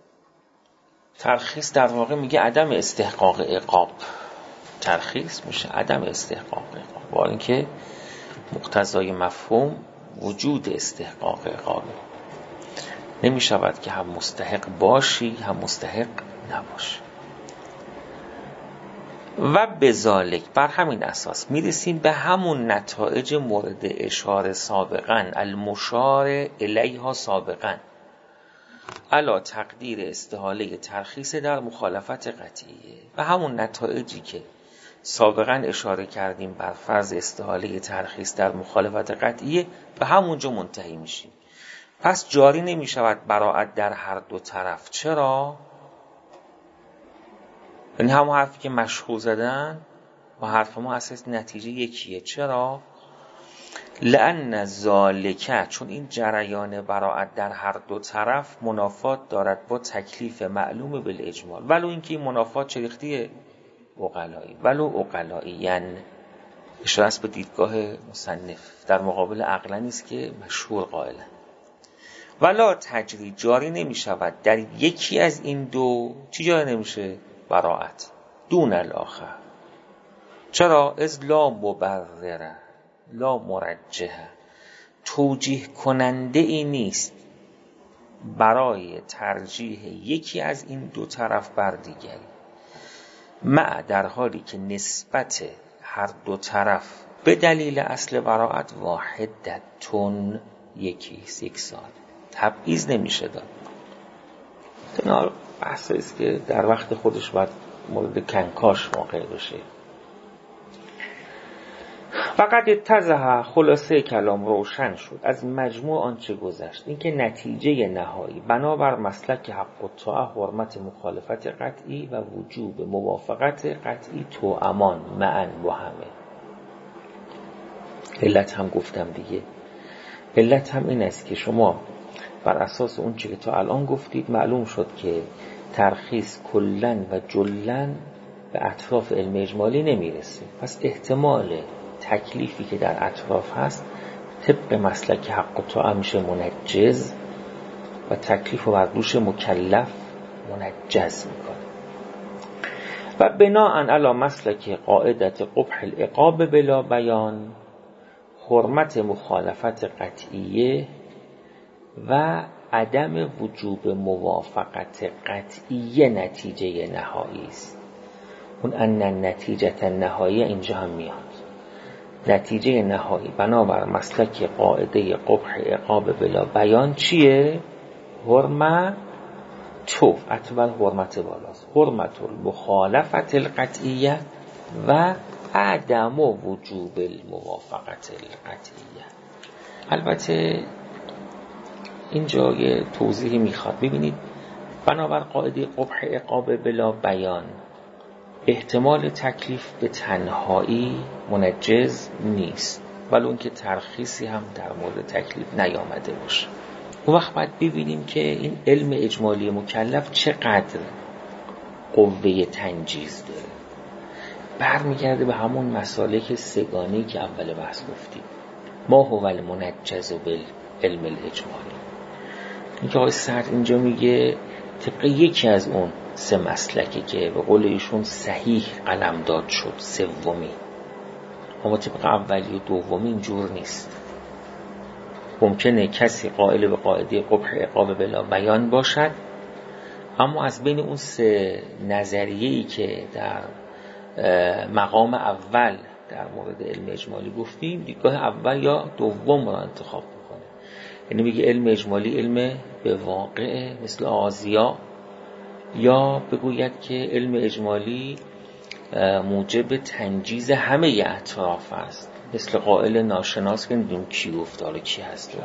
ترخیص در واقع میگه عدم استحقاق عقاب، ترخیص میشه عدم استحقاق عقاب، با اینکه مقتضای مفهوم وجود استحقاق عقابه. نمیشود که هم مستحق باشی هم مستحق نباشی. و بذالک بر همین اساس میرسیم به همون نتایج مورد اشاره سابقا، المشار الیها سابقا، علا تقدیر استحاله ترخیص در مخالفت قطعیه. و همون نتایجی که سابقا اشاره کردیم بر فرض استحاله ترخیص در مخالفت قطعیه به همونجا منتهی میشیم. پس جاری نمی شود براءت در هر دو طرف. چرا؟ یعنی همون حرفی که مشهور زدن با حرف ما اساس نتیجه یکیه. چرا؟ لأن ذالک، چون این جریان براءت در هر دو طرف منافات دارد با تکلیف معلوم بالاجمال، ولو اینکه این منافات چریختی عقلایی، ولو عقلایین، اشاره است به دیدگاه مصنف در مقابل عقلا نیست که مشهور قائلن. ولا تجری، جاری نمی شود در یکی از این دو چی جاری نمیشه؟ براءت دون الاخر. چرا؟ از لا مبرره لا مرجحه، توجیه کننده ای نیست برای ترجیح یکی از این دو طرف بر دیگری، مع در حالی که نسبت هر دو طرف به دلیل اصل براءت واحدتون یکیست، یک سال تبعیض نمیشه داد. تنها بحث است که در وقت خودش باید مورد کنکاش واقع بشه. فقط اتضح، خلاصه کلام روشن شد از مجموع آنچه گذشت اینکه نتیجه نهایی بنابر مسلک حق الطاعه حرمت مخالفت قطعی و وجوب موافقت قطعی توامان معا با همه. علت هم گفتم دیگه، علت هم این است که شما بر اساس اون چیزی که تا الان گفتید معلوم شد که ترخیص کلن و جلن به اطراف علم اجمالی نمیرسه. پس احتمال تکلیفی که در اطراف هست طبق مسلک حق و طاعه میشه منجز و تکلیف رو بر دوش مکلف منجز میکنه. و بناء علی مسلک قاعدت قبح العقاب بلا بیان، حرمت مخالفت قطعیه و عدم وجوب موافقت قطعیه نتیجه نهایی است. اون ان نتیجه نهایی اینجا هم میاد. نتیجه نهایی بنابر مسلک قاعده قبح عقاب بلا بیان چیه؟ حرمت تو اتول حرمت بالاست، حرمت المخالفت القطعیه و عدم وجوب الموافقت القطعیه. البته اینجا یه توضیحی میخواد. ببینید بنابر قاعده قبح عقاب بلا بیان احتمال تکلیف به تنهایی منجز نیست، ولو اون که ترخیصی هم در مورد تکلیف نیامده باشه. اون وقت باید ببینیم که این علم اجمالی مکلف چقدر قوه تنجیز داره. برمیگرده به همون مسالک سگانه‌ای که اول بحث گفتیم. ما هو المنجز بالعلم الاجمالی. این که آقای سعد اینجا میگه طبق یکی از اون 3 مسلکی که به قول ایشون صحیح قلمداد شد، سومی، اما طبق اولی و دومی اینجور نیست. ممکنه کسی قائل به قاعده قبح عقاب بلا بیان باشد، اما از بین اون 3 نظریه‌ای که در مقام اول در مورد علم اجمالی گفتیم، دیدگاه اول یا دوم را انتخاب میکنه. یعنی میگه علم اجمالی علم به واقع مثل آزیا، یا بگوید که علم اجمالی موجب تنجیز همه اطراف است، مثل قائل ناشناس که نمیدونیم کی گفته حالا کی هست.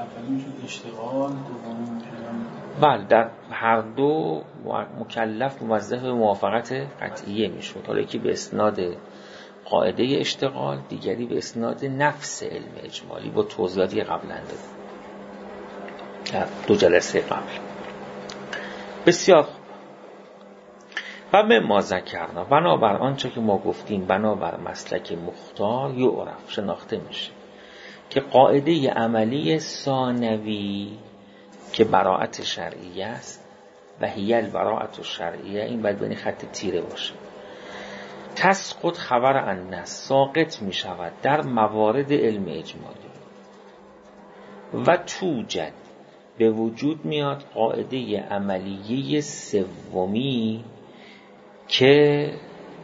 بله، در هر دو مکلف موظف به موافقت قطعیه میشد، حالا یکی به اسناد قاعده اشتغال، دیگری به اسناد نفس علم اجمالی، با توضیحاتی قبلا دادم در 2 جلسه قبل. بسیار و ما ذکرنا، بنابر آنچه که ما گفتیم، بنابر مسلک مختار یعرف شناخته میشه که قاعده عملی ثانوی که براءت شرعیه است و هی البراءت الشرعیه، این باید بین خط تیره باشه، تسقط خبر ان ساقط می شود در موارد علم اجمالی و توجد به وجود میاد قاعده عملیه سومی که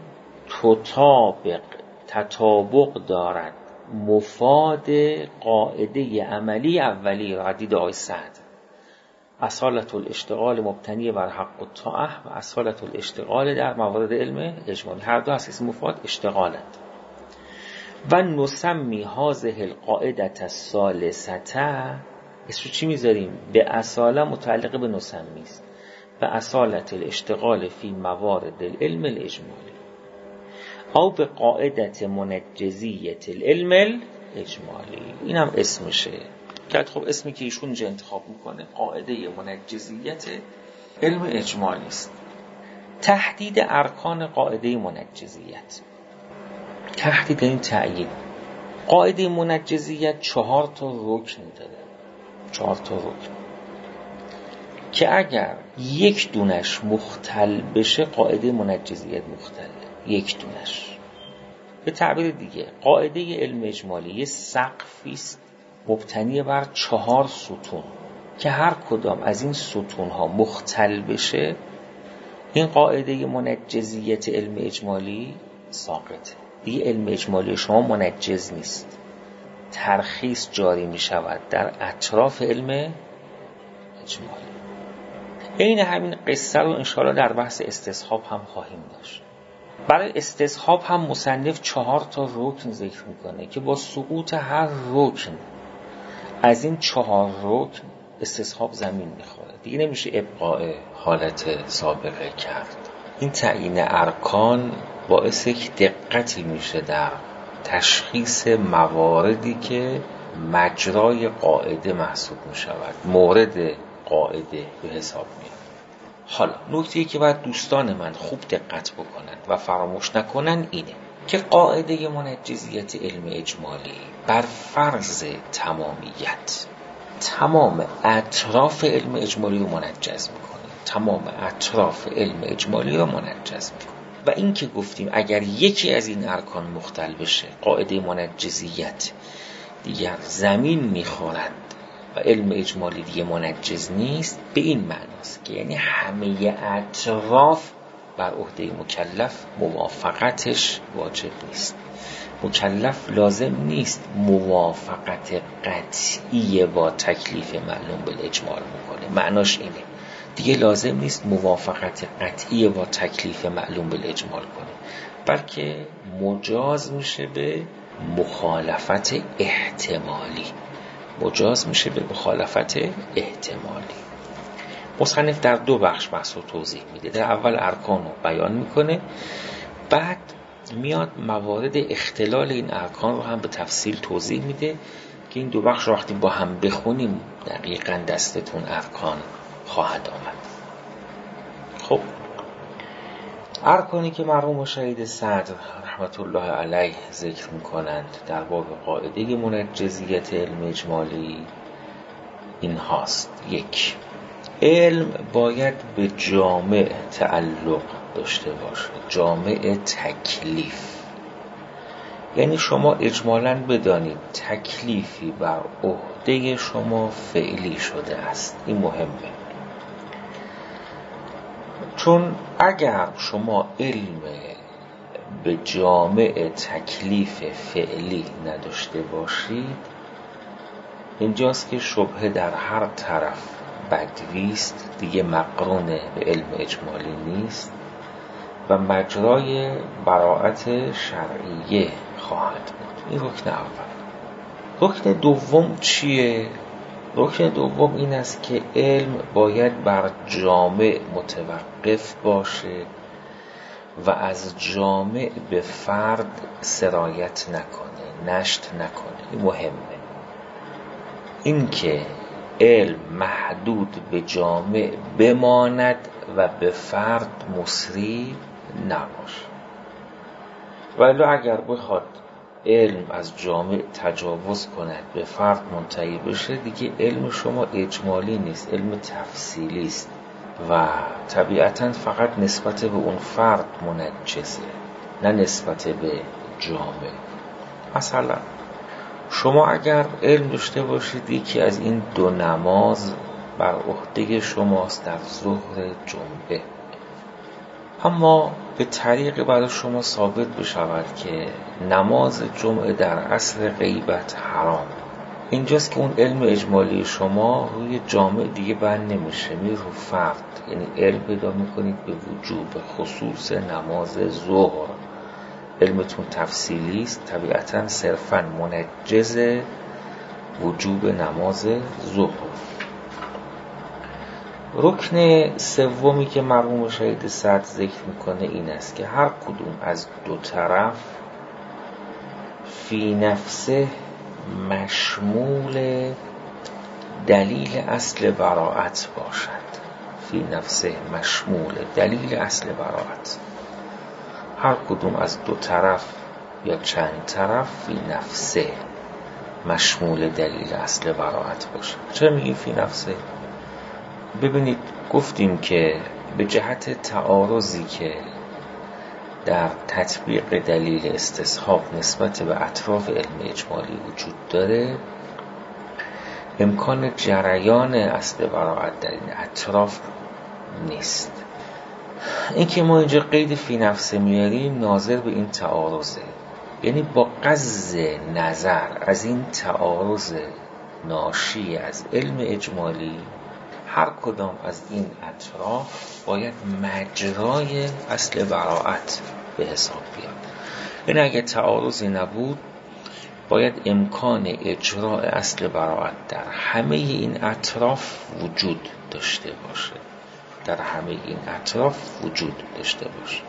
تطابق دارد مفاد قاعده عملی اولی را دید آقای سعد، اصالت الاشتغال مبتنی بر حق الطاعه و اصالت الاشتغال در موارد علم اجمالی، هر دو اساس مفاد اشتغالند. و نسمی هذه القاعده الثالثه، اسمش چی میذاریم؟ به اصاله متعلق به نسمی است، و اصالت الاشتغال فی موارد العلم الاجمالی او به قاعده منجزیت العلم الاجمالی. این هم اسمشه که خب اسمی که ایشون اینجا انتخاب میکنه قاعده منجزیت علم اجمالی است. تحدید ارکان قاعده منجزیت. تحدید این تعیین. قاعده منجزیت 4 تا رکن داره، 4 تا رکن که اگر یک دونش مختل بشه قاعده منجزیت مختله، یک دونش. به تعبیر دیگه قاعده علم اجمالی یه سقفی است مبتنی بر 4 ستون که هر کدام از این ستون ها مختل بشه این قاعده منجزیت علم اجمالی ساقطه. دیگه علم اجمالی شما منجز نیست، ترخیص جاری می شود در اطراف علم اجمالی. این همین قصه رو انشاءالله در بحث استصحاب هم خواهیم داشت. برای استصحاب هم مصنف 4 تا رکن ذکر میکنه که با سقوط هر رکن از این 4 رکن استصحاب زمین میخوره، دیگه نمیشه ابقاء حالت سابقه کرد. این تعیین ارکان باعث یک دقتی میشه در تشخیص مواردی که مجرای قاعده محسوب میشود، مورد قاعده به حساب میاد. حالا نکته‌ای که باید دوستان من خوب دقت بکنند و فراموش نکنند اینه که قاعده منجزیت علم اجمالی بر فرض تمامیت تمام اطراف علم اجمالی رو منجز میکنه، تمام اطراف علم اجمالی رو منجز میکنه. و این که گفتیم اگر یکی از این ارکان مختل بشه قاعده منجزیت دیگر زمین میخورد و علم اجمالی دیگه منجز نیست، به این معناست که یعنی همه اطراف بر عهده مکلف موافقتش واجب نیست. مکلف لازم نیست موافقت قطعی با تکلیف معلوم بالاجمال بکنه. معناش اینه دیگه لازم نیست موافقت قطعی با تکلیف معلوم بالاجمال کنه، بلکه مجاز میشه به مخالفت احتمالی. مصنف در 2 بخش بحث رو توضیح میده. در اول ارکان رو بیان میکنه، بعد میاد موارد اختلال این ارکان رو هم به تفصیل توضیح میده که این 2 بخش رو وقتی با هم بخونیم دقیقاً دستتون ارکان خواهد آمد. خب ارکانی که مرحوم مشاهد صدر رحمت الله علیه ذکر میکنند در باب قاعده منجزیت علم اجمالی این هاست: 1. علم باید به جامع تعلق داشته باشه، جامع تکلیف. یعنی شما اجمالاً بدانید تکلیفی بر عهده شما فعلی شده است. این مهمه، چون اگر شما علم به جامع تکلیف فعلی نداشته باشید، اینجاست که شبهه در هر طرف بدویست، دیگه مقرون به علم اجمالی نیست و مجرای براءت شرعیه خواهد بود. این رکن اول. رکن دوم چیه؟ رکن دوم این است که علم باید بر جامع متوقف باشه و از جامع به فرد سرایت نکنه، نشت نکنه. این مهمه، این که علم محدود به جامع بماند و به فرد مسری نباشه. ولی اگر بخواد علم از جامع تجاوز کند به فرد منتهی بشه، دیگه علم شما اجمالی نیست، علم تفصیلی است و طبیعتاً فقط نسبت به اون فرد منجزه، نه نسبت به جامع. مثلا شما اگر علم داشته باشید یکی از این 2 نماز بر عهده شماست در ظهر جمعه، اما به طریق برای شما ثابت بشود که نماز جمعه در عصر غیبت حرام، اینجاست که اون علم اجمالی شما روی جامع دیگه بند نمیشه، میره رو فرد. یعنی علم پیدا میکنید به وجوب خصوص نماز ظهر. علمتون تفصیلی است، طبیعتاً صرفاً منجز وجوب نماز ظهر. رکن سومی که مرحوم شهید صدر ذکر میکنه این است که هر کدوم از 2 طرف فی نفسه مشمول دلیل اصل براءت باشد. فی نفسه مشمول دلیل اصل براءت. هر کدوم از 2 طرف یا چند طرف فی نفسه مشمول دلیل اصل براءت باشد. چرا میگیم فی نفسه؟ ببینید گفتیم که به جهت تعارضی که در تطبیق دلیل استصحاب نسبت به اطراف علم اجمالی وجود داره، امکان جریان اصل براءت در این اطراف نیست. این که ما اینجا قید فی نفسه میاریم ناظر به این تعارضه، یعنی با غض نظر از این تعارض ناشی از علم اجمالی هر کدام از این اطراف باید مجرای اصل براءت به حساب بیاد. یعنی اگه تعارضی نبود باید امکان اجرای اصل براءت در همه این اطراف وجود داشته باشه، در همه این اطراف وجود داشته باشه.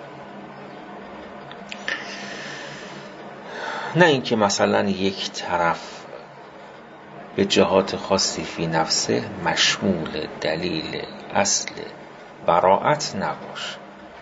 نه اینکه مثلا یک طرف به جهات خاصی فی نفسه مشمول دلیل اصل براءت نباشه.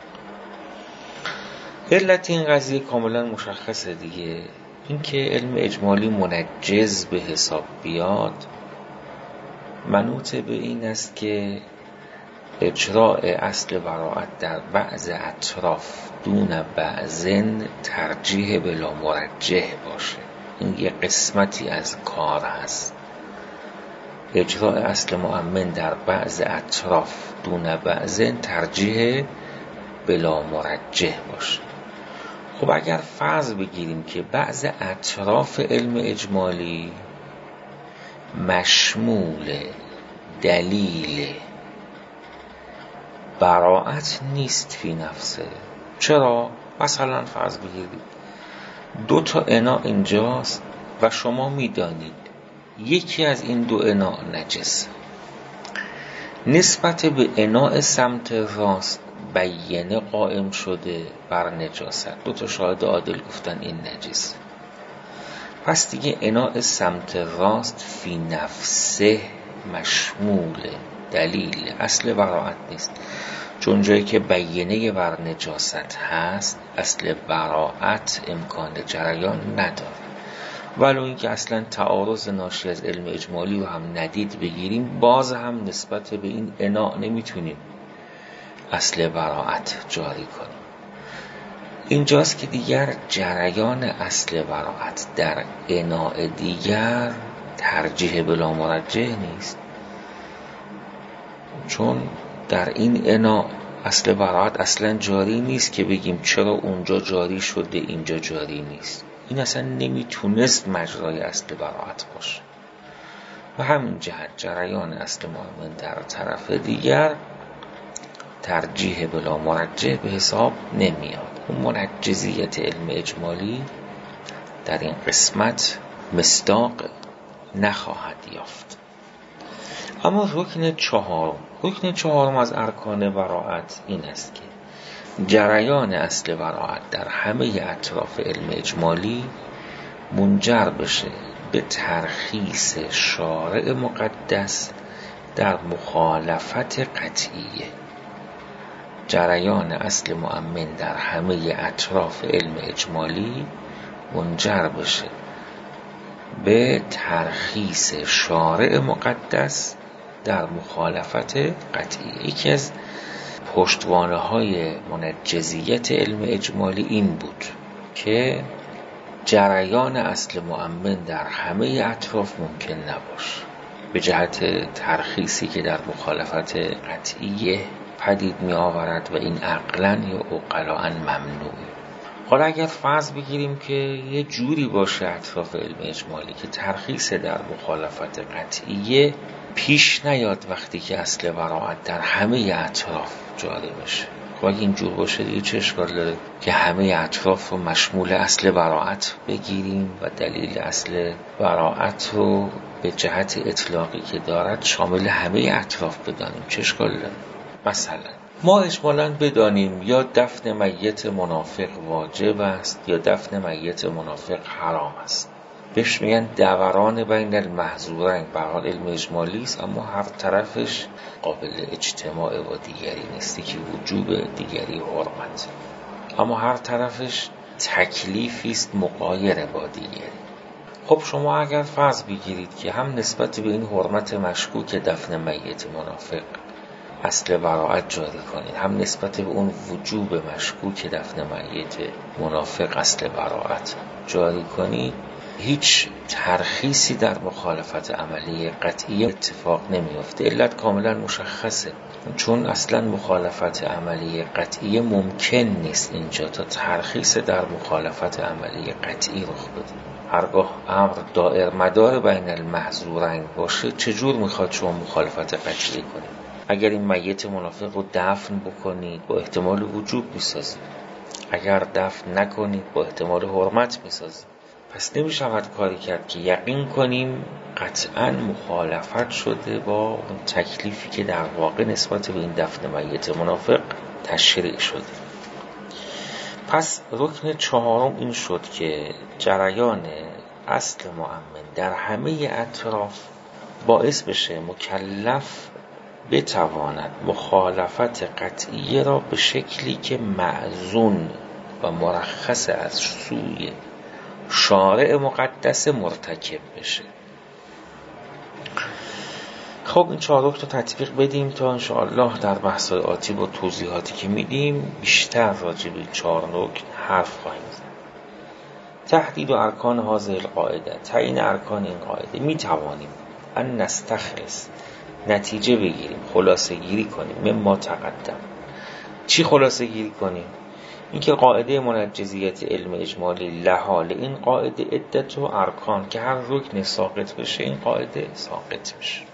علت این قضیه کاملا مشخصه دیگه، اینکه علم اجمالی منجز به حساب بیاد منوط به این است که اجراء اصل براءت در بعض اطراف دون بعضن ترجیح بلا مرجح باشه. این یه قسمتی از کار هست. اجراء اصل مؤمن در بعض اطراف دون بعضن ترجیح بلا مرجح باشه. خب اگر فرض بگیریم که بعض اطراف علم اجمالی مشمول دلیل براءت نیست فی نفسه. چرا؟ مثلا فرض بگیرید 2 اناء اینجاست و شما میدانید یکی از این 2 اناء نجس، نسبت به اناء سمت راست بیینه قائم شده بر نجاست، 2 شاهد عادل گفتن این نجس، پس دیگه اناء سمت راست فی نفسه مشمول دلیل اصل براءت نیست، چون جایی که بیینه بر نجاست هست اصل براءت امکان جریان نداره. ولو اینکه اصلا تعارض ناشی از علم اجمالی رو هم ندید بگیریم، باز هم نسبت به این اناء نمیتونیم اصل براءت جاری کنیم. اینجاست که دیگر جریان اصل براءت در اناء دیگر ترجیح بلا مرجح نیست، چون در این اناء اصل براءت اصلا جاری نیست که بگیم چرا اونجا جاری شده اینجا جاری نیست. این اصلا نمیتونست مجرای اصل براءت باشه و همین جهت جریان اصل معین در طرف دیگر ترجیح بلا مرجح به حساب نمیاد. اون منجزیت علم اجمالی در این قسمت مصداق نخواهد یافت. اما رکن چهارم از ارکان براءت این است که جریان اصل براءت در همه اطراف علم اجمالی منجر بشه به ترخیص شارع مقدس در مخالفت قطعیه. جریان اصل مؤمن در همه اطراف علم اجمالی منجر بشه به ترخیص شارع مقدس در مخالفت قطعیه. یکی از پشتوانه های منجزیت علم اجمالی این بود که جریان اصل مؤمن در همه اطراف ممکن نباشه به جهت ترخیصی که در مخالفت قطعیه پدید می آورد و این عقلاً یا عقلاً ممنوعه. حالا اگر فرض بگیریم که یه جوری باشه اطراف علم اجمالی که ترخیص در مخالفت قطعیه پیش نیاد وقتی که اصل براءت در همه اطراف جاری بشه، خب اگه اینجور باشه دیگه چه اشکال داره که همه اطراف رو مشمول اصل براءت بگیریم و دلیل اصل براءت رو به جهت اطلاقی که دارد شامل همه اطراف بدانیم، چه اشکال داره؟ مثلا ما اجمالاً بدانیم یا دفن میت منافق واجب است یا دفن میت منافق حرام است. بهش میگن دوران بین المحظورین. به حال علم اجمالی است اما هر طرفش قابل اجتماع با دیگری نیستی که وجوب دیگری حرمت، اما هر طرفش تکلیفی است مغایر با دیگری. خب شما اگر فرض بگیرید که هم نسبت به این حرمت مشکوک دفن میت منافق اصل براءت جاری کنید، هم نسبت به اون وجوب مشکوک دفن میت منافق اصل براءت جاری کنید، هیچ ترخیصی در مخالفت عملی قطعی اتفاق نمیفته. علت کاملا مشخصه، چون اصلا مخالفت عملی قطعی ممکن نیست اینجا تا ترخیص در مخالفت عملی قطعی رخ بده. هرگاه امر دائر مدار بین المحظورین باشه چجور میخواد شما مخالفت قطعی کنید؟ اگر این میت منافق رو دفن بکنید با احتمال وجوب میسازید، اگر دفن نکنید با احتمال حرمت میسازید. پس نمیشود کاری کرد که یقین کنیم قطعاً مخالفت شده با اون تکلیفی که در واقع نسبت به این دفن میت منافق تشریع شده. پس رکن چهارم این شد که جریان اصل مؤمن در همه اطراف باعث بشه مکلف بتواند مخالفت قطعیه را به شکلی که معزون و مرخص از سوی شارع مقدس مرتکب بشه. خب این 4 رکن رو تطبیق بدیم تا انشاءالله در بحث‌های آتی با توضیحاتی که میدیم بیشتر راجع به 4 رکن حرف خواهیم زد. تحدید و ارکان هذه القاعده، تعیین ارکان این قاعده. میتوانیم ان نستخلص نتیجه بگیریم، خلاصه گیری کنیم مما تقدم چی خلاصه گیری کنیم؟ اینکه قاعده منجزیت علم اجمالی لحال این قاعده عدت و ارکان که هر رکن ساقط بشه این قاعده ساقط بشه.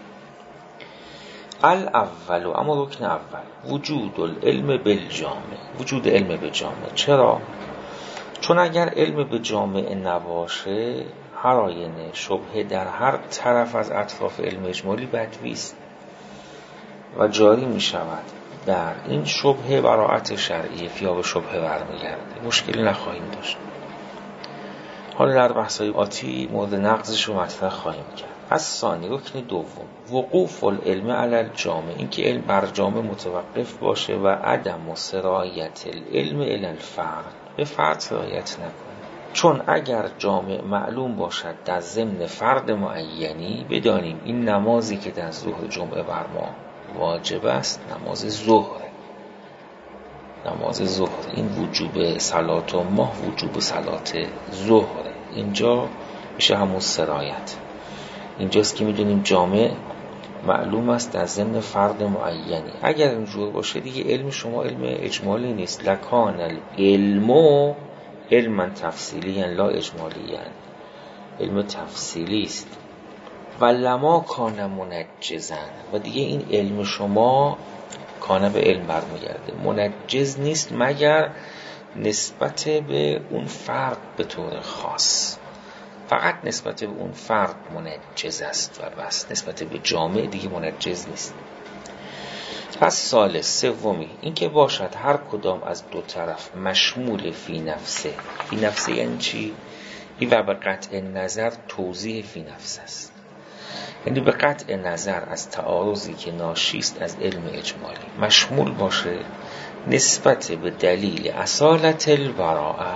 الاول، اما رکن اول وجود العلم بالجامع، وجود علم به جامع. چرا؟ چون اگر علم به جامع نباشه هر آینه شبهه در هر طرف از اطراف علم اجمالی بدویست و جاری می شود. در این شبهه براعت شرعی یا به شبهه برمیگرده، مشکلی نخواهیم داشت. حالا در بحث‌های آتی مورد نقضش رو مطرح خواهیم کرد. از ثانی، رکن دوم وقوف العلم علی الجامع، این که علم بر جامع متوقف باشه و عدم و سرایت العلم الی الفرد، به فرد سرایت نکنه. چون اگر جامع معلوم باشد در ضمن فرد معینی، بدانیم این نمازی که در ظهر جمعه بر ما واجب است نماز ظهر، نماز ظهر. این وجوب صلات و ماه وجوب صلات ظهر، اینجا میشه همون سرایت. اینجاست که میدونیم جامع معلوم است در ضمن فرد معینی. اگر اینجور باشه دیگه علم شما علم اجمالی نیست. لکان العلم علما تفصیلیا لا اجمالیا، علم تفصیلی است. و لما کان منجزا، و دیگه این علم شما کانه به علم برمیگرده، منجز نیست مگر نسبت به اون فرد به طور خاص، فقط نسبت به اون فرد منجز است و بس، نسبت به جامعه دیگه منجز نیست. پس ثالث، سومی، این که باشد هر کدام از دو طرف مشمول فی نفسه. فی نفسه یعنی چی؟ این و به قطع نظر توضیح فی نفس است، یعنی به قطع نظر از تعارضی که ناشیست از علم اجمالی مشمول باشه نسبت به دلیل اصالت البراءه،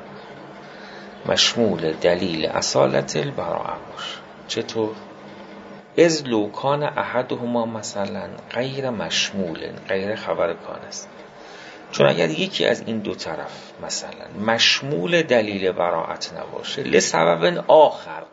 مشمول دلیل اصالت البراءه باشه. چطور؟ از لو کان احدهما مثلا غیر مشمول، غیر خبر کان است. چون اگر یکی از این دو طرف مثلا مشمول دلیل براءت نباشه لسبب آخر،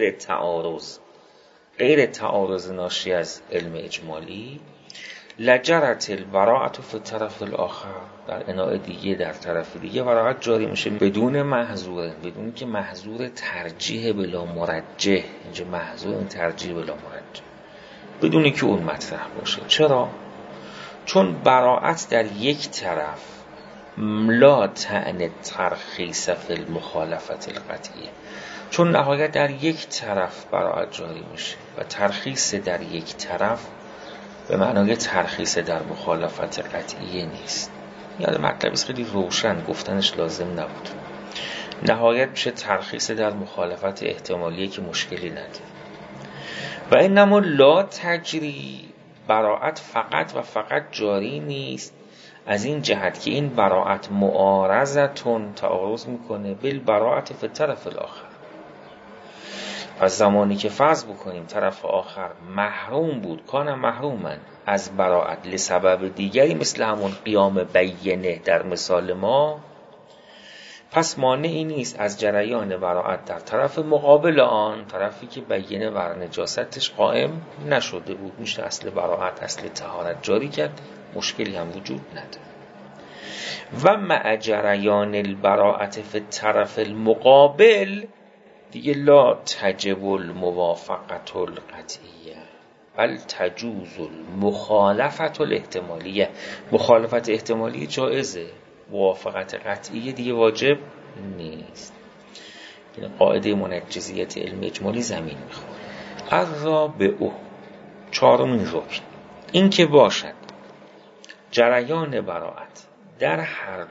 غیر تعارض ناشی از علم اجمالی، لجرت البراءت فی الطرف الاخر، در اناء دیگه در طرف دیگه براءت جاری میشه بدون محظور، بدون که محظور ترجیح بلا مرجح، اینجا محظور این ترجیح بلا مرجح، بدون که اون مطرح باشه. چرا؟ چون براءت در یک طرف لا تعنی ترخیص فی المخالفت القطعیه، چون نهایت در یک طرف براءت جاری میشه و ترخیص در یک طرف به معنای ترخیص در مخالفت قطعیه نیست. یاد مطلبی خیلی روشن، گفتنش لازم نبود. نهایت میشه ترخیص در مخالفت احتمالیه که مشکلی نداره. و اینما لا تجری، براءت فقط و فقط جاری نیست از این جهت که این براءت معارضتون تعارض میکنه بالبراءت فی الطرف الاخر. پس زمانی که فرض بکنیم طرف آخر محروم بود، کان محرومن از براءت لسبب دیگری مثل همون قیام بینه در مثال ما، پس مانعی نیست از جریان براءت در طرف مقابل آن، طرفی که بینه بر نجاستش قائم نشده بود. میشه اصل براءت، اصل طهارت جاری کرد، مشکلی هم وجود نداره. و مع جریان البراءت فی الطرف المقابل دیگه لا تجب الموافقت القطعیه بل تجوز المخالفت الاحتمالیه. مخالفت احتمالی جائزه، موافقت قطعیه دیگه واجب نیست. این قاعده منجزیت علم اجمالی زمین میخوره. الرابع، چهارمین رکن، این که باشد جریان براءت در هر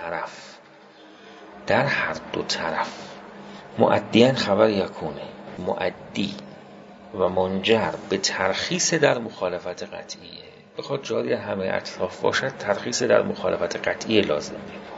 دو طرف مؤدیان خبر یکونه، مؤدی و منجر به ترخیص در مخالفت قطعیه، بخواد جاری همه اطراف باشد ترخیص در مخالفت قطعیه لازمه.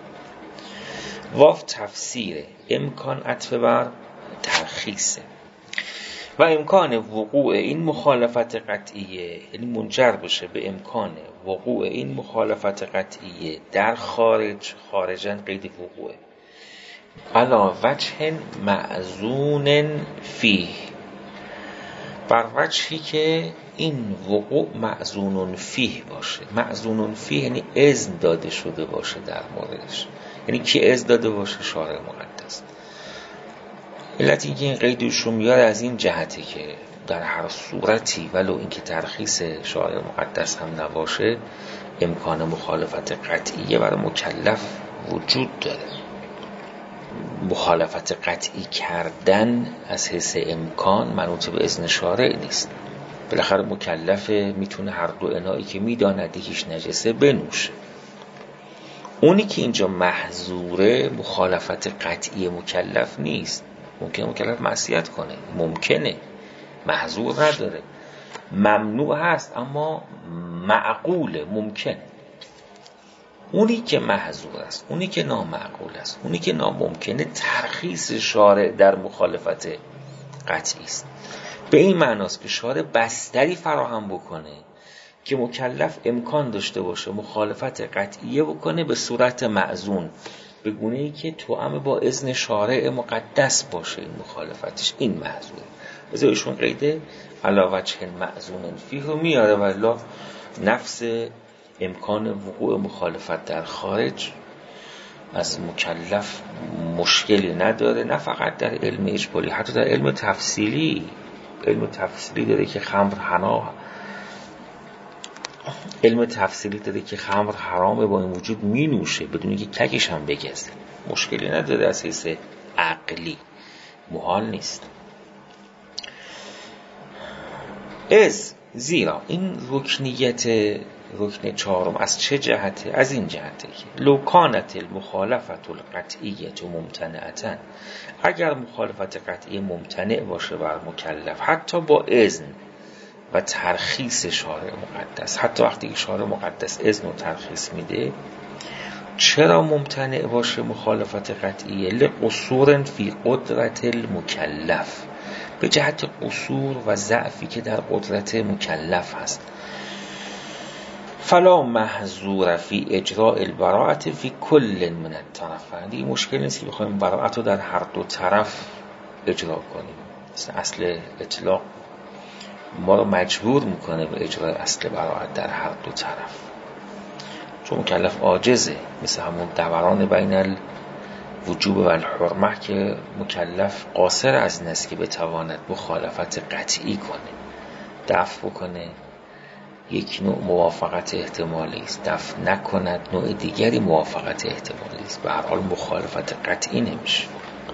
واف تفسیره، امکان عطف بر ترخیصه و امکان وقوع این مخالفت قطعیه، یعنی منجر بشه به امکان وقوع این مخالفت قطعیه در خارجاً قید وقوعه علا وجه معزون فیه، بر وجهی که این وقوع معزون فیه باشه. معزون فیه یعنی اذن داده شده باشه در موردش. یعنی کی اذن داده باشه؟ شارع مقدس. علت اینکه این قیدش رو میاره از این جهته که در هر صورتی ولو اینکه ترخیص شارع مقدس هم نباشه امکان مخالفت قطعیه برای مکلف وجود داره. مخالفت قطعی کردن از حیث امکان منوط به اذن شارع نیست. بالاخره مکلف میتونه هر دو انایی که میداند یکیش نجسه بنوشه. اونی که اینجا محظوره مخالفت قطعی مکلف نیست. ممکنه مکلف معصیت کنه، ممکنه، محظور نداره، ممنوع هست اما معقوله، ممکنه. اونی که محظور است، اونی که نامعقول است، اونی که ناممکنه ترخیص شارع در مخالفت قطعی است. به این معناست که شارع بستری فراهم بکنه که مکلف امکان داشته باشه مخالفت قطعیه بکنه به صورت معزون، به گونه‌ای که توأم با اذن شارع مقدس باشه این مخالفتش. این محظوره. از ایشون قیده علی وجه معزون فیه رو میاره والله نفس امکان وقوع مخالفت در خارج از مکلف مشکلی نداره. نه فقط در علم اجمالی، حتی در علم تفصیلی. علم تفصیلی داره که خمر حرامه، با این وجود می نوشه بدون که ککش هم بگزه، مشکلی نداره. از حیث عقلی محال نیست. زیرا این رکن چهارم از چه جهته؟ از این جهته که لو کانت المخالفت القطعیه ممتنعتن، اگر مخالفت قطعی ممتنع باشه بر مکلف حتی با اذن و ترخیص شارع مقدس، حتی وقتی که شارع مقدس اذن و ترخیص میده، چرا ممتنع باشه مخالفت قطعیه؟ لقصور فی قدرت المکلف، به جهت قصور و ضعفی که در قدرت مکلف هست. فلا محظور فی اجراء البراءة فی کل من الطرفین. دیگه مشکل نیست که بخوایم براءت رو در هر دو طرف اجرا کنیم. اصل اطلاق ما رو مجبور میکنه به اجرای اصل براءت در هر دو طرف، چون مکلف عاجزه. مثل همون دوران بین الوجوب و الحرمه که مکلف قاصر از این است که بتواند مخالفت قطعی کنه، دفع بکنه یک نوع موافقت احتمالی است، دفع نکند نوع دیگری موافقت احتمالی است. به هر حال مخالفت قطعی نمیشه.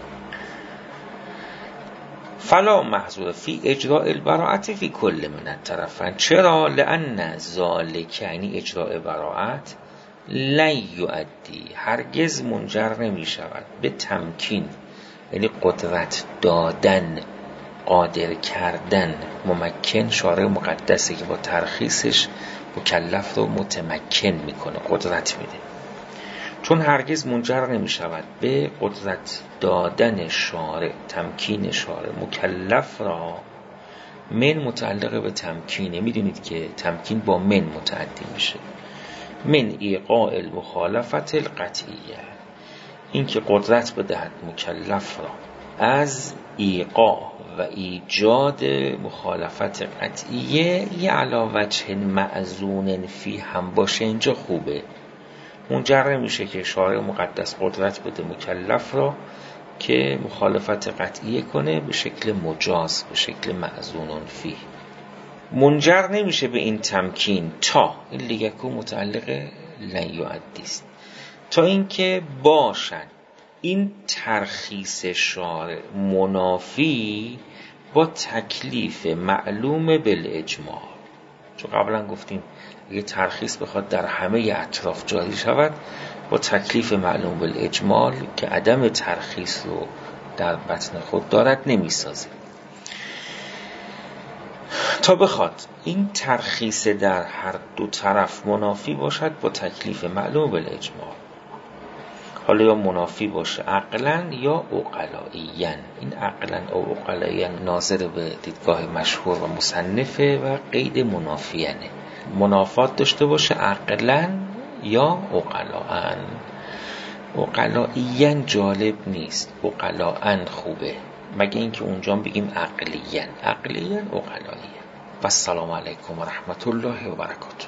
فلا محظور فی اجراء البراءة فی کل من الطرفین. چرا؟ لأن ذلک، یعنی اجراء براءت، لن یؤدی، هرگز منجر نمی شود به تمکین، یعنی قدرت دادن، قادر کردن. ممکن شارع مقدسه که با ترخیصش مکلف رو متمکن میکنه، قدرت میده. چون هرگز منجر نمی شود به قدرت دادن شارع، تمکین شارع مکلف را. من متعلق به تمکینه، میدونید که تمکین با من متعدی میشه. من ایقاع المخالفت القطعیه، این که قدرت بدهد مکلف را از ایقاع و ایجاد مخالفت قطعیه. یه علی وجه معزون فی هم باشه اینجا خوبه. منجر نمیشه که شارع مقدس قدرت بده مکلف را که مخالفت قطعیه کنه به شکل مجاز، به شکل معزون فی. منجر نمیشه به این تمکین تا این لیکو متعلق لن یؤدی است، تا اینکه باشد این ترخیص شارع منافی با تکلیف معلوم بالاجماع. چون قبلا گفتیم اگه ترخیص بخواد در همه اطراف جاری شود با تکلیف معلوم بالاجماع که عدم ترخیص رو در بطن خود دارد نمیسازه. تا بخواد این ترخیص در هر دو طرف منافی باشد با تکلیف معلوم بالاجماع، حالا یا منافی باشه عقلاً یا عقلائیاً. این عقلاً او عقلائیاً ناظر به دیدگاه مشهور و مصنفه و قید منافیانه. منافات داشته باشه عقلاً یا عقلائیاً. عقلائیاً جالب نیست، عقلائیاً خوبه. مگه اینکه اونجا بگیم عقلیاً عقلاییه. و السلام علیکم و رحمت الله و برکاته.